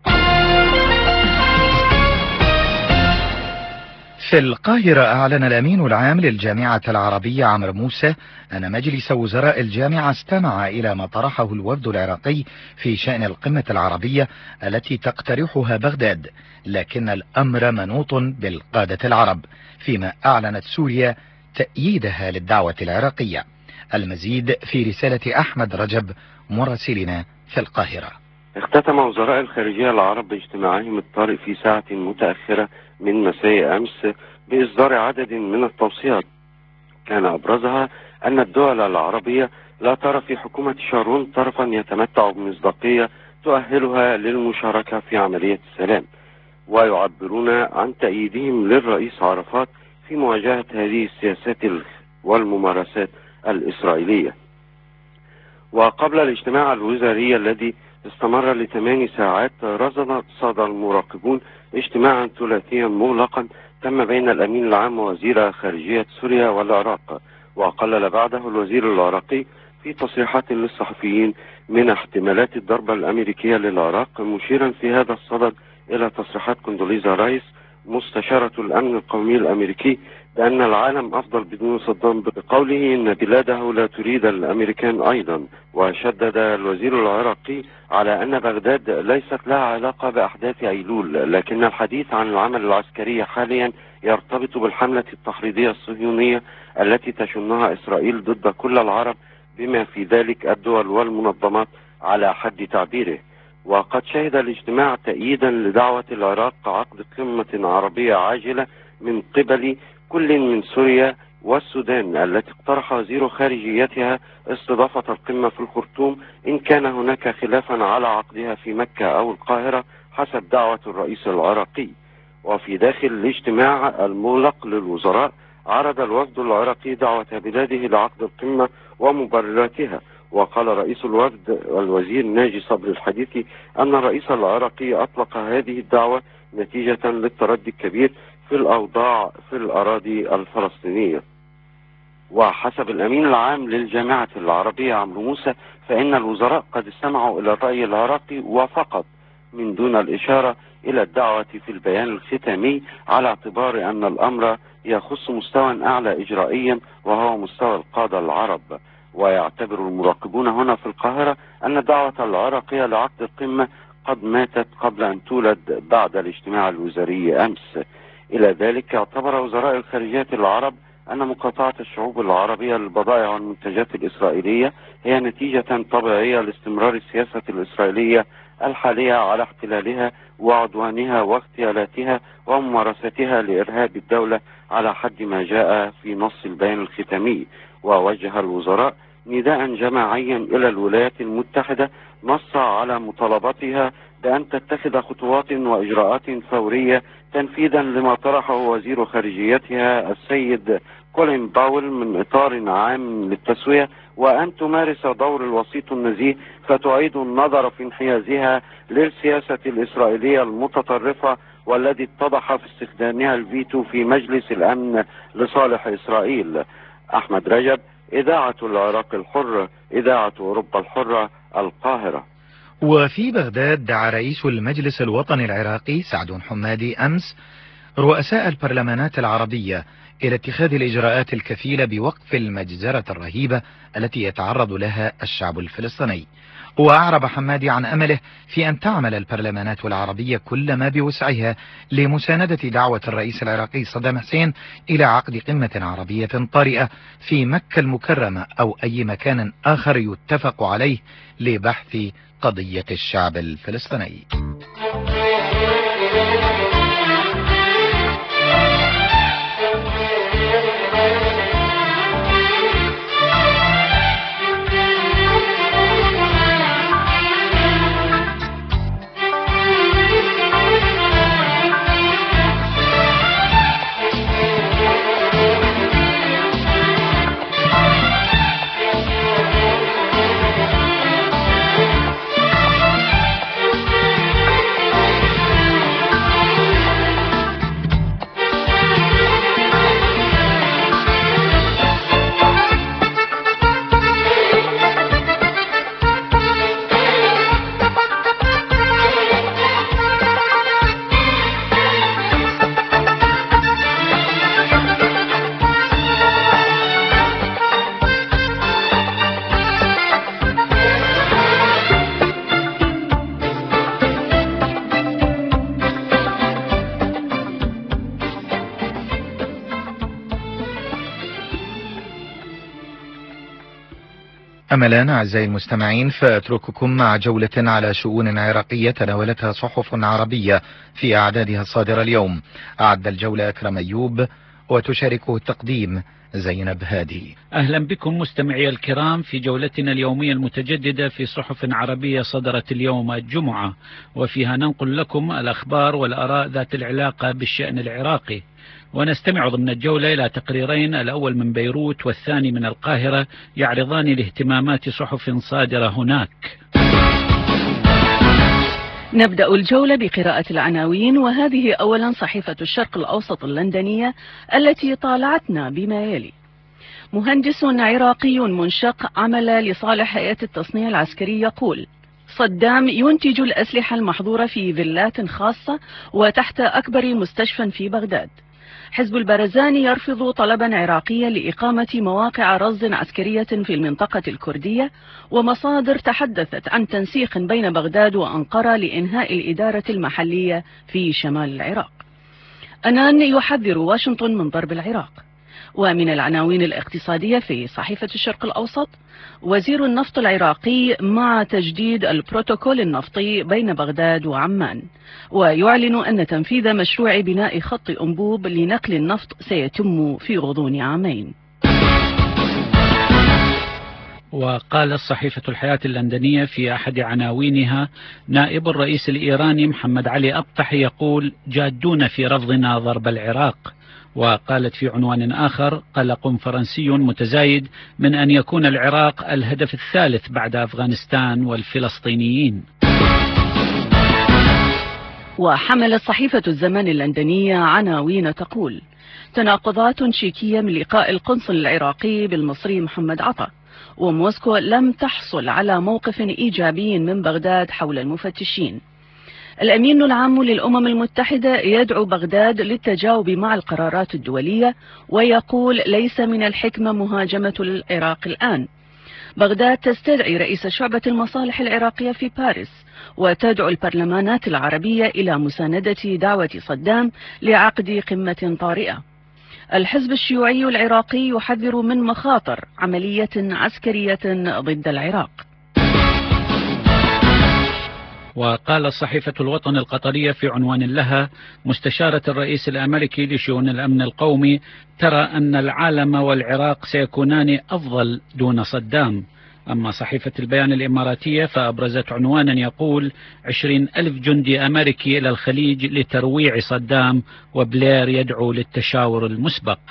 في القاهرة أعلن الأمين العام للجامعة العربية عمرو موسى أن مجلس وزراء الجامعة استمع إلى ما طرحه الوفد العراقي في شأن القمة العربية التي تقترحها بغداد، لكن الأمر منوط بالقادة العرب، فيما أعلنت سوريا تأييدها للدعوة العراقية. المزيد في رسالة أحمد رجب مراسلنا في القاهرة. اختتم وزراء الخارجية العرب باجتماعهم الطارئ في ساعة متأخرة من مساء أمس بإصدار عدد من التوصيات كان أبرزها أن الدول العربية لا ترى في حكومة شارون طرفا يتمتع بمصداقية تؤهلها للمشاركة في عملية السلام، ويعبرون عن تأييدهم للرئيس عرفات في مواجهة هذه السياسات والممارسات الإسرائيلية. وقبل الاجتماع الوزاري الذي استمر لثمان ساعات، رصد صدى المراقبون اجتماعا ثلاثيا مغلقا تم بين الأمين العام ووزير خارجية سوريا والعراق. وقلل بعده الوزير العراقي في تصريحات للصحفيين من احتمالات الضربة الأمريكية للعراق، مشيرا في هذا الصدد إلى تصريحات كوندوليزا رايس مستشارة الأمن القومي الأمريكي بأن العالم أفضل بدون صدام، بقوله إن بلاده لا تريد الأمريكان أيضا. وشدد الوزير العراقي على أن بغداد ليست لها علاقة بأحداث أيلول، لكن الحديث عن العمل العسكري حاليا يرتبط بالحملة التحريضية الصهيونية التي تشنها إسرائيل ضد كل العرب بما في ذلك الدول والمنظمات على حد تعبيره. وقد شهد الاجتماع تأييدا لدعوة العراق عقد قمة عربية عاجلة من قبل كل من سوريا والسودان، التي اقترح وزير خارجيتها استضافة القمة في الخرطوم إن كان هناك خلافا على عقدها في مكة أو القاهرة حسب دعوة الرئيس العراقي. وفي داخل الاجتماع المغلق للوزراء، عرض الوفد العراقي دعوة بلاده لعقد القمة ومبرراتها. وقال رئيس الوفد الوزير ناجي صبري الحديثي أن الرئيس العراقي أطلق هذه الدعوة نتيجة للتردي الكبير في الأوضاع في الأراضي الفلسطينية. وحسب الأمين العام للجامعة العربية عمرو موسى، فإن الوزراء قد استمعوا إلى الرأي العراقي وفقط، من دون الإشارة إلى الدعوة في البيان الختامي، على اعتبار أن الأمر يخص مستوى أعلى إجرائيا وهو مستوى القادة العرب. ويعتبر المراقبون هنا في القاهرة أن الدعوة العراقية لعقد القمة قد ماتت قبل أن تولد بعد الاجتماع الوزاري أمس. إلى ذلك، اعتبر وزراء الخارجية العرب أن مقاطعة الشعوب العربية للبضائع والمنتجات الإسرائيلية هي نتيجة طبيعية لاستمرار السياسة الإسرائيلية الحالية على احتلالها وعدوانها واغتيالاتها وممارستها لإرهاب الدولة على حد ما جاء في نص البيان الختامي. ووجه الوزراء نداء جماعيا إلى الولايات المتحدة نص على مطالبتها بأن تتخذ خطوات وإجراءات فورية تنفيذا لما طرحه وزير خارجيتها السيد كولين باول من إطار عام للتسوية، وأن تمارس دور الوسيط النزيه فتعيد النظر في انحيازها للسياسة الإسرائيلية المتطرفة والذي اتضح في استخدامها الفيتو في مجلس الأمن لصالح إسرائيل. أحمد رجب، إذاعة العراق الحر، إذاعة أوروبا الحرة، القاهرة. وفي بغداد، دعا رئيس المجلس الوطني العراقي سعد حمادي أمس رؤساء البرلمانات العربية إلى اتخاذ الإجراءات الكفيلة بوقف المجزرة الرهيبة التي يتعرض لها الشعب الفلسطيني. وأعرب حمادي عن أمله في أن تعمل البرلمانات العربية كل ما بوسعها لمساندة دعوة الرئيس العراقي صدام حسين إلى عقد قمة عربية طارئة في مكة المكرمة أو أي مكان آخر يتفق عليه لبحث قضية الشعب الفلسطيني. أما الآن أعزائي المستمعين، فأترككم مع جولة على شؤون عراقية تناولتها صحف عربية في أعدادها الصادرة اليوم. أعد الجولة أكرم أيوب، وتشاركه التقديم زينب هادي. أهلا بكم مستمعي الكرام في جولتنا اليومية المتجددة في صحف عربية صدرت اليوم الجمعة، وفيها ننقل لكم الأخبار والآراء ذات العلاقة بالشأن العراقي، ونستمع ضمن الجولة إلى تقريرين، الأول من بيروت والثاني من القاهرة، يعرضان لاهتمامات صحف صادرة هناك. نبدأ الجولة بقراءة العناوين، وهذه أولا صحيفة الشرق الأوسط اللندنية التي طالعتنا بما يلي: مهندس عراقي منشق عمل لصالح هيئة التصنيع العسكري يقول: صدام ينتج الأسلحة المحظورة في فيلات خاصة وتحت أكبر مستشفى في بغداد. حزب البرزان يرفض طلبا عراقيا لإقامة مواقع رصد عسكرية في المنطقة الكردية، ومصادر تحدثت عن تنسيق بين بغداد وأنقرة لإنهاء الإدارة المحلية في شمال العراق. أنان يحذر واشنطن من ضرب العراق. ومن العناوين الاقتصادية في صحيفة الشرق الأوسط: وزير النفط العراقي مع تجديد البروتوكول النفطي بين بغداد وعمان، ويعلن أن تنفيذ مشروع بناء خط أنبوب لنقل النفط سيتم في غضون عامين. وقال صحيفة الحياة اللندنية في أحد عناوينها: نائب الرئيس الإيراني محمد علي أبطح يقول: جادون في رفضنا ضرب العراق. وقالت في عنوان آخر: قلق فرنسي متزايد من أن يكون العراق الهدف الثالث بعد أفغانستان والفلسطينيين. وحملت صحيفة الزمان اللندنية عناوين تقول: تناقضات شيكية من لقاء القنصل العراقي بالمصري محمد عطا، وموسكو لم تحصل على موقف إيجابي من بغداد حول المفتشين. الأمين العام للأمم المتحدة يدعو بغداد للتجاوب مع القرارات الدولية، ويقول: ليس من الحكمة مهاجمة العراق الآن. بغداد تستدعي رئيس شعبة المصالح العراقية في باريس، وتدعو البرلمانات العربية إلى مساندة دعوة صدام لعقد قمة طارئة. الحزب الشيوعي العراقي يحذر من مخاطر عملية عسكرية ضد العراق. وقال صحيفة الوطن القطرية في عنوان لها: مستشارة الرئيس الأمريكي لشؤون الأمن القومي ترى أن العالم والعراق سيكونان أفضل دون صدام. أما صحيفة البيان الإماراتية فأبرزت عنوانا يقول: عشرين ألف جندي أمريكي إلى الخليج لترويع صدام، وبلير يدعو للتشاور المسبق.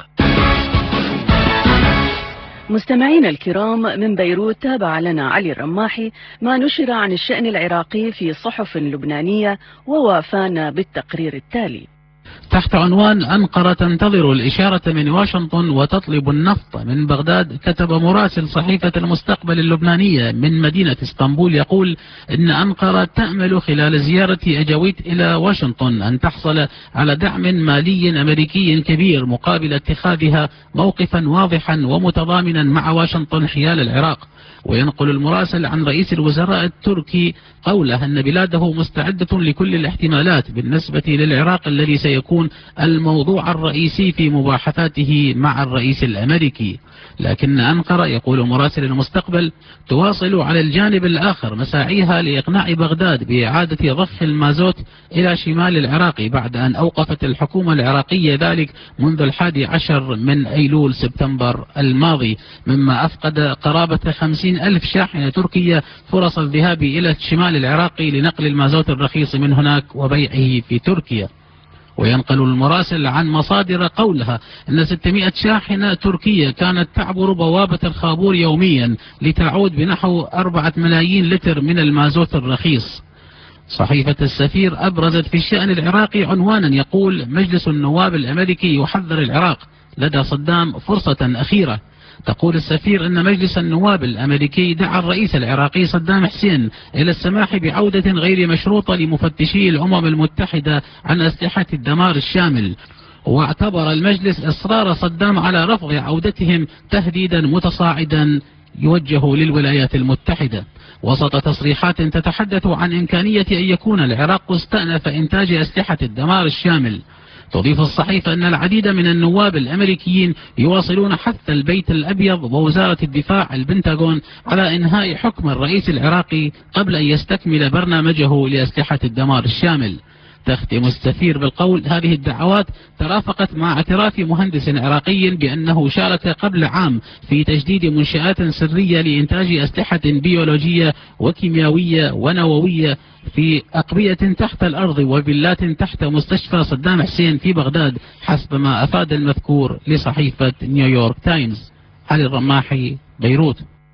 مستمعينا الكرام، من بيروت تابع لنا علي الرماحي ما نشر عن الشأن العراقي في صحف لبنانية، ووافانا بالتقرير التالي. تحت عنوان: أنقرة تنتظر الإشارة من واشنطن وتطلب النفط من بغداد، كتب مراسل صحيفة المستقبل اللبنانية من مدينة اسطنبول يقول إن أنقرة تأمل خلال زيارة أجاويت إلى واشنطن أن تحصل على دعم مالي أمريكي كبير مقابل اتخاذها موقفا واضحا ومتضامنا مع واشنطن حيال العراق. وينقل المراسل عن رئيس الوزراء التركي قوله أن بلاده مستعدة لكل الاحتمالات بالنسبة للعراق الذي سيكون الموضوع الرئيسي في مباحثاته مع الرئيس الأمريكي. لكن أنقرة، يقول مراسل المستقبل، تواصل على الجانب الآخر مساعيها لإقناع بغداد بإعادة ضخ المازوت إلى شمال العراق بعد أن أوقفت الحكومة العراقية ذلك منذ الحادي عشر من أيلول سبتمبر الماضي، مما أفقد قرابة خمسين ألف شاحنة تركية فرص الذهاب إلى شمال العراق لنقل المازوت الرخيص من هناك وبيعه في تركيا. وينقل المراسل عن مصادر قولها أن ستمائة شاحنة تركية كانت تعبر بوابة الخابور يوميا لتعود بنحو أربعة ملايين لتر من المازوت الرخيص. صحيفة السفير أبرزت في الشأن العراقي عنوانا يقول: مجلس النواب الأمريكي يحذر العراق لدى صدام فرصة أخيرة. تقول السفير أن مجلس النواب الأمريكي دعا الرئيس العراقي صدام حسين إلى السماح بعودة غير مشروطة لمفتشي الأمم المتحدة عن أسلحة الدمار الشامل، واعتبر المجلس إصرار صدام على رفض عودتهم تهديدا متصاعدا يوجه للولايات المتحدة، وسط تصريحات تتحدث عن إمكانية أن يكون العراق استأنف إنتاج أسلحة الدمار الشامل. تضيف الصحيفة أن العديد من النواب الأمريكيين يواصلون حث البيت الأبيض ووزارة الدفاع البنتاغون على إنهاء حكم الرئيس العراقي قبل أن يستكمل برنامجه لأسلحة الدمار الشامل. تختم السفير بالقول: هذه الدعوات ترافقت مع اعتراف مهندس عراقي بأنه شارك قبل عام في تجديد منشآت سرية لإنتاج أسلحة بيولوجية وكيميائية ونووية في أقبية تحت الأرض وفيلات تحت مستشفى صدام حسين في بغداد، حسب ما أفاد المذكور لصحيفة نيويورك تايمز. علي الرماحي، بيروت.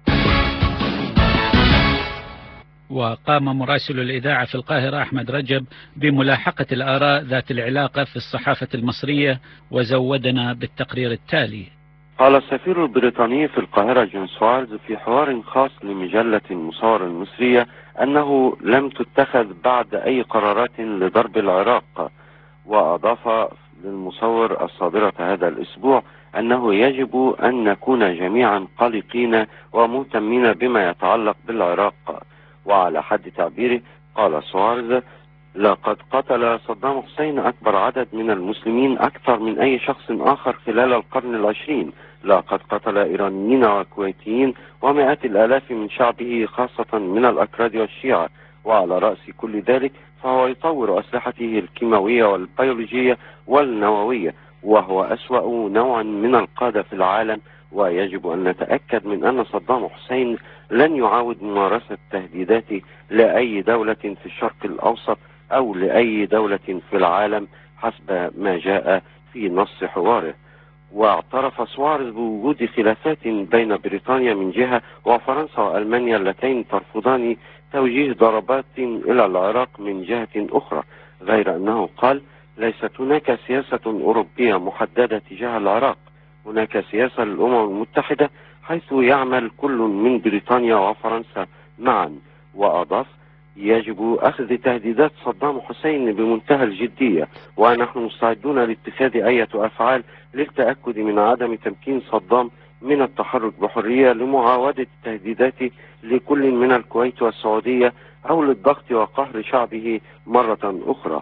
وقام مراسل الإذاعة في القاهرة أحمد رجب بملاحقة الآراء ذات العلاقة في الصحافة المصرية، وزودنا بالتقرير التالي. قال السفير البريطاني في القاهرة جون سوارز في حوار خاص لمجلة المصور المصرية أنه لم تتخذ بعد أي قرارات لضرب العراق، وأضاف للمصور الصادرة هذا الأسبوع أنه يجب أن نكون جميعا قلقين ومهتمين بما يتعلق بالعراق. وعلى حد تعبيره قال سوارز: لقد قتل صدام حسين أكبر عدد من المسلمين أكثر من أي شخص آخر خلال القرن العشرين. لقد قتل إيرانيين وكويتيين ومئات الآلاف من شعبه خاصة من الأكراد والشيعة، وعلى رأس كل ذلك فهو يطور أسلحته الكيماوية والبيولوجية والنووية، وهو أسوأ نوع من القادة في العالم. ويجب أن نتأكد من أن صدام حسين لن يعاود ممارسة التهديدات لأي دولة في الشرق الأوسط أو لأي دولة في العالم حسب ما جاء في نص حواره. واعترف سوارز بوجود خلافات بين بريطانيا من جهة وفرنسا وألمانيا اللتين ترفضان توجيه ضربات إلى العراق من جهة أخرى، غير أنه قال: ليست هناك سياسة أوروبية محددة تجاه العراق، هناك سياسة للأمم المتحدة حيث يعمل كل من بريطانيا وفرنسا معا. وأضاف: يجب أخذ تهديدات صدام حسين بمنتهى الجدية، ونحن مستعدون لاتخاذ أي أفعال للتأكد من عدم تمكين صدام من التحرك بحرية لمعاودة التهديدات لكل من الكويت والسعودية أو للضغط وقهر شعبه مرة أخرى.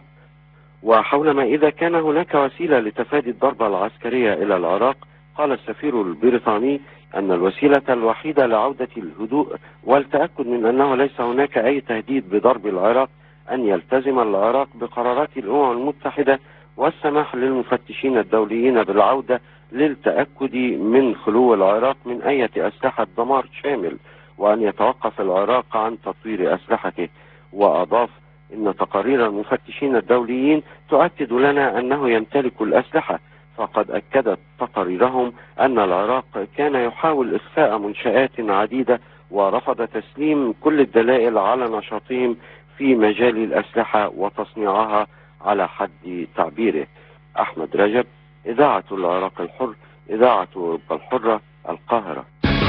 وحول ما إذا كان هناك وسيلة لتفادي الضربة العسكرية إلى العراق، قال السفير البريطاني أن الوسيلة الوحيدة لعودة الهدوء والتأكد من أنه ليس هناك أي تهديد بضرب العراق أن يلتزم العراق بقرارات الأمم المتحدة والسماح للمفتشين الدوليين بالعودة للتأكد من خلو العراق من أي أسلحة دمار شامل، وأن يتوقف العراق عن تطوير أسلحته. وأضاف: إن تقارير المفتشين الدوليين تؤكد لنا أنه يمتلك الأسلحة، فقد أكدت تقاريرهم أن العراق كان يحاول إخفاء منشآت عديدة ورفض تسليم كل الدلائل على نشاطهم في مجال الأسلحة وتصنيعها على حد تعبيره. أحمد رجب، إذاعة العراق الحر، إذاعة أوروبا الحرة، القاهرة.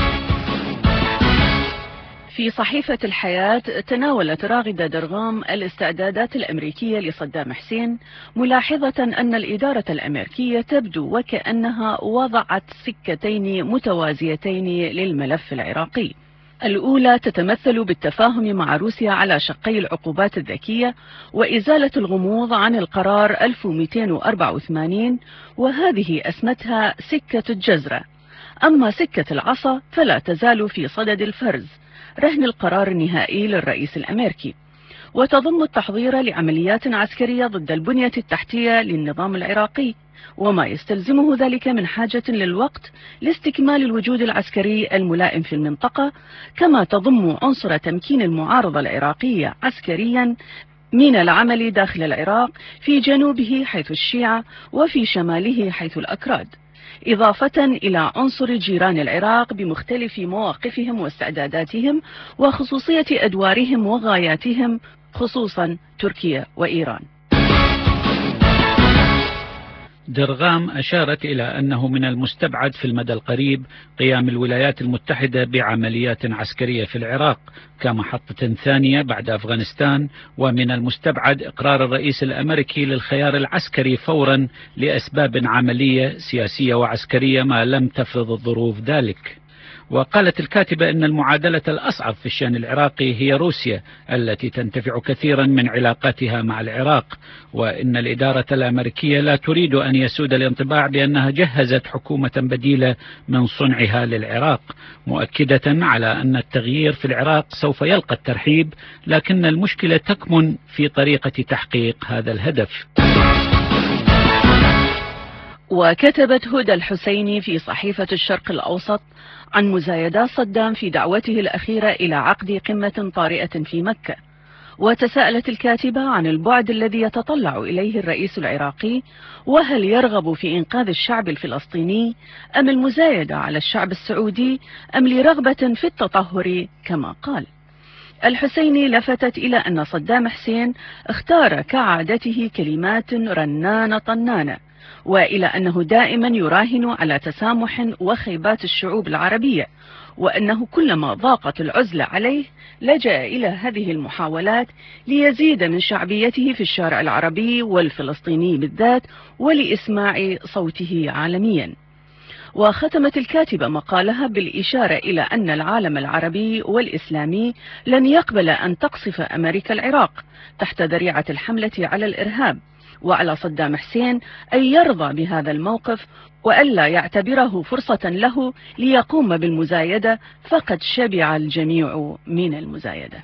في صحيفة الحياة تناولت راغدة درغام الاستعدادات الأمريكية لصدام حسين، ملاحظة أن الإدارة الأمريكية تبدو وكأنها وضعت سكتين متوازيتين للملف العراقي. الأولى تتمثل بالتفاهم مع روسيا على شقي العقوبات الذكية وإزالة الغموض عن القرار ألف ومئتين وأربعة وثمانين، وهذه أسمتها سكة الجزرة. أما سكة العصا فلا تزال في صدد الفرز رهن القرار النهائي للرئيس الأمريكي، وتضم التحضير لعمليات عسكرية ضد البنية التحتية للنظام العراقي، وما يستلزمه ذلك من حاجة للوقت لاستكمال الوجود العسكري الملائم في المنطقة، كما تضم عنصر تمكين المعارضة العراقية عسكريا من العمل داخل العراق في جنوبه حيث الشيعة وفي شماله حيث الأكراد، إضافة إلى عنصر جيران العراق بمختلف مواقفهم واستعداداتهم وخصوصية أدوارهم وغاياتهم، خصوصا تركيا وإيران. درغام أشارت إلى أنه من المستبعد في المدى القريب قيام الولايات المتحدة بعمليات عسكرية في العراق كمحطة ثانية بعد أفغانستان، ومن المستبعد إقرار الرئيس الأمريكي للخيار العسكري فورا لأسباب عملية سياسية وعسكرية ما لم تفرض الظروف ذلك. وقالت الكاتبة أن المعادلة الأصعب في الشأن العراقي هي روسيا التي تنتفع كثيرا من علاقاتها مع العراق، وإن الإدارة الأمريكية لا تريد أن يسود الانطباع بأنها جهزت حكومة بديلة من صنعها للعراق، مؤكدة على أن التغيير في العراق سوف يلقى الترحيب، لكن المشكلة تكمن في طريقة تحقيق هذا الهدف. وكتبت هدى الحسيني في صحيفة الشرق الأوسط عن مزايدات صدام في دعوته الأخيرة إلى عقد قمة طارئة في مكة، وتساءلت الكاتبة عن البعد الذي يتطلع إليه الرئيس العراقي، وهل يرغب في إنقاذ الشعب الفلسطيني أم المزايدة على الشعب السعودي أم لرغبة في التطهر كما قال. الحسيني لفتت إلى أن صدام حسين اختار كعادته كلمات رنانة طنانة، وإلى أنه دائما يراهن على تسامح وخيبات الشعوب العربية، وأنه كلما ضاقت العزلة عليه لجأ إلى هذه المحاولات ليزيد من شعبيته في الشارع العربي والفلسطيني بالذات ولإسماع صوته عالميا. وختمت الكاتبة مقالها بالإشارة إلى أن العالم العربي والإسلامي لن يقبل أن تقصف أمريكا العراق تحت ذريعة الحملة على الإرهاب، وعلى صدام حسين أن يرضى بهذا الموقف وألا يعتبره فرصة له ليقوم بالمزايدة، فقد شبع الجميع من المزايدة.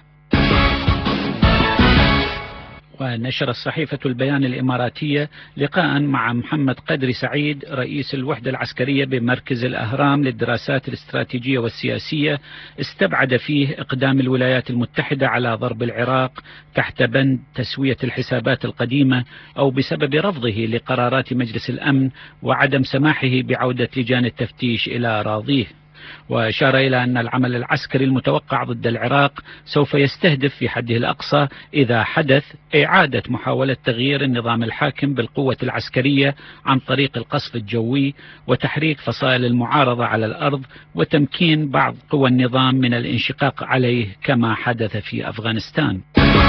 ونشرت صحيفة البيان الإماراتية لقاء مع محمد قدري سعيد رئيس الوحدة العسكرية بمركز الأهرام للدراسات الاستراتيجية والسياسية، استبعد فيه إقدام الولايات المتحدة على ضرب العراق تحت بند تسوية الحسابات القديمة أو بسبب رفضه لقرارات مجلس الأمن وعدم سماحه بعودة لجان التفتيش إلى أراضيه. وأشار إلى أن العمل العسكري المتوقع ضد العراق سوف يستهدف في حده الأقصى إذا حدث إعادة محاولة تغيير النظام الحاكم بالقوة العسكرية عن طريق القصف الجوي وتحريك فصائل المعارضة على الأرض وتمكين بعض قوى النظام من الانشقاق عليه كما حدث في أفغانستان.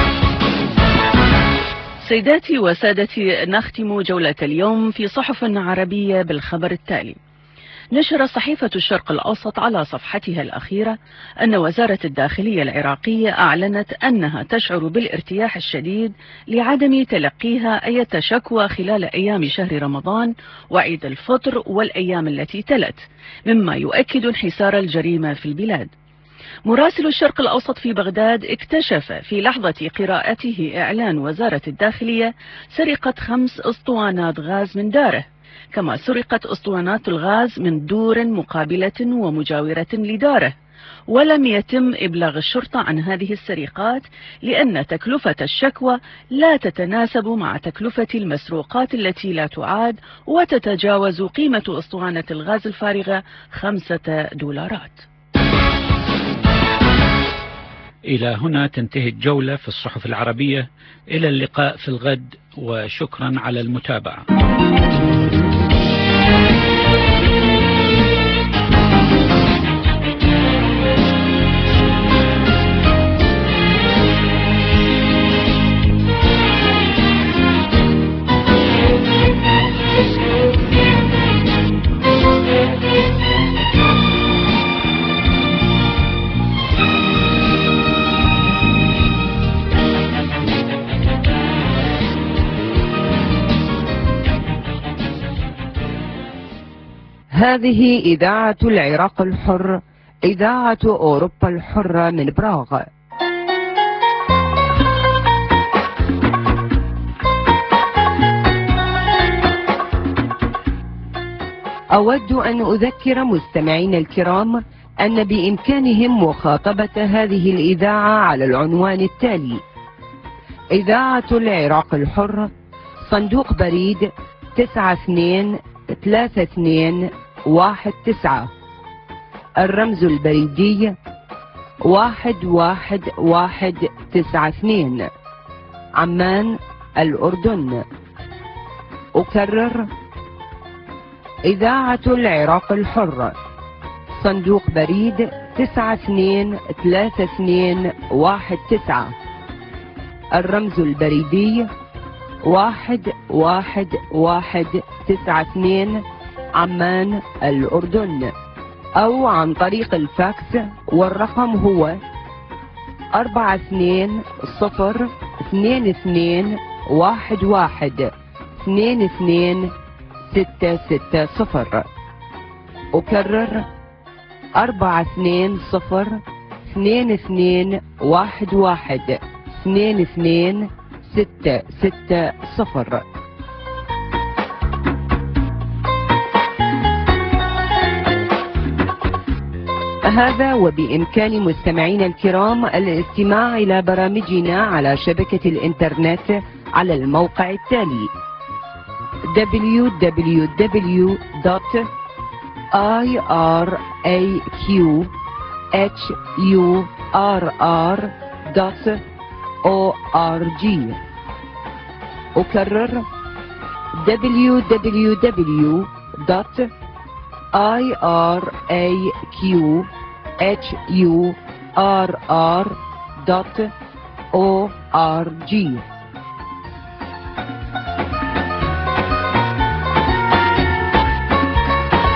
سيداتي وسادتي، نختم جولة اليوم في صحف عربية بالخبر التالي. نشر صحيفة الشرق الأوسط على صفحتها الأخيرة أن وزارة الداخلية العراقية أعلنت أنها تشعر بالارتياح الشديد لعدم تلقيها أي شكوى خلال أيام شهر رمضان وعيد الفطر والأيام التي تلت، مما يؤكد انحسار الجريمة في البلاد. مراسل الشرق الأوسط في بغداد اكتشف في لحظة قراءته إعلان وزارة الداخلية سرقة خمس أسطوانات غاز من داره، كما سرقت أسطوانات الغاز من دور مقابلة ومجاورة لداره، ولم يتم إبلاغ الشرطة عن هذه السرقات لأن تكلفة الشكوى لا تتناسب مع تكلفة المسروقات التي لا تعاد وتتجاوز قيمة أسطوانة الغاز الفارغة خمسة دولارات. إلى هنا تنتهي الجولة في الصحف العربية، إلى اللقاء في الغد وشكرا على المتابعة. هذه إذاعة العراق الحر، إذاعة أوروبا الحرة من براغ. أود أن أذكر مستمعين الكرام أن بإمكانهم مخاطبة هذه الإذاعة على العنوان التالي: إذاعة العراق الحر، صندوق بريد تسعة اثنين ثلاثة اثنين واحد تسعة، الرمز البريدي واحد واحد واحد تسعة اثنين، عمان الأردن. أكرر: إذاعة العراق الحر، صندوق بريد تسعة اثنين ثلاثة اثنين واحد تسعة، الرمز البريدي واحد واحد واحد تسعة اثنين، عمان الأردن. أو عن طريق الفاكس، والرقم هو أربعة اثنين صفر اثنين اثنين واحد واحد اثنين اثنين ستة ستة صفر. أكرر أربعة اثنين صفر اثنين اثنين واحد واحد اثنين اثنين ستة ستة صفر. هذا وبإمكان مستمعينا الكرام الاستماع إلى برامجنا على شبكة الإنترنت على الموقع التالي دبليو دبليو دبليو دوت آي آر إيه كيو إتش يو آر آر دوت أو آر جي. أكرر دبليو دبليو دبليو دوت آي آر إيه كيو إتش يو آر آر دوت أو آر جي.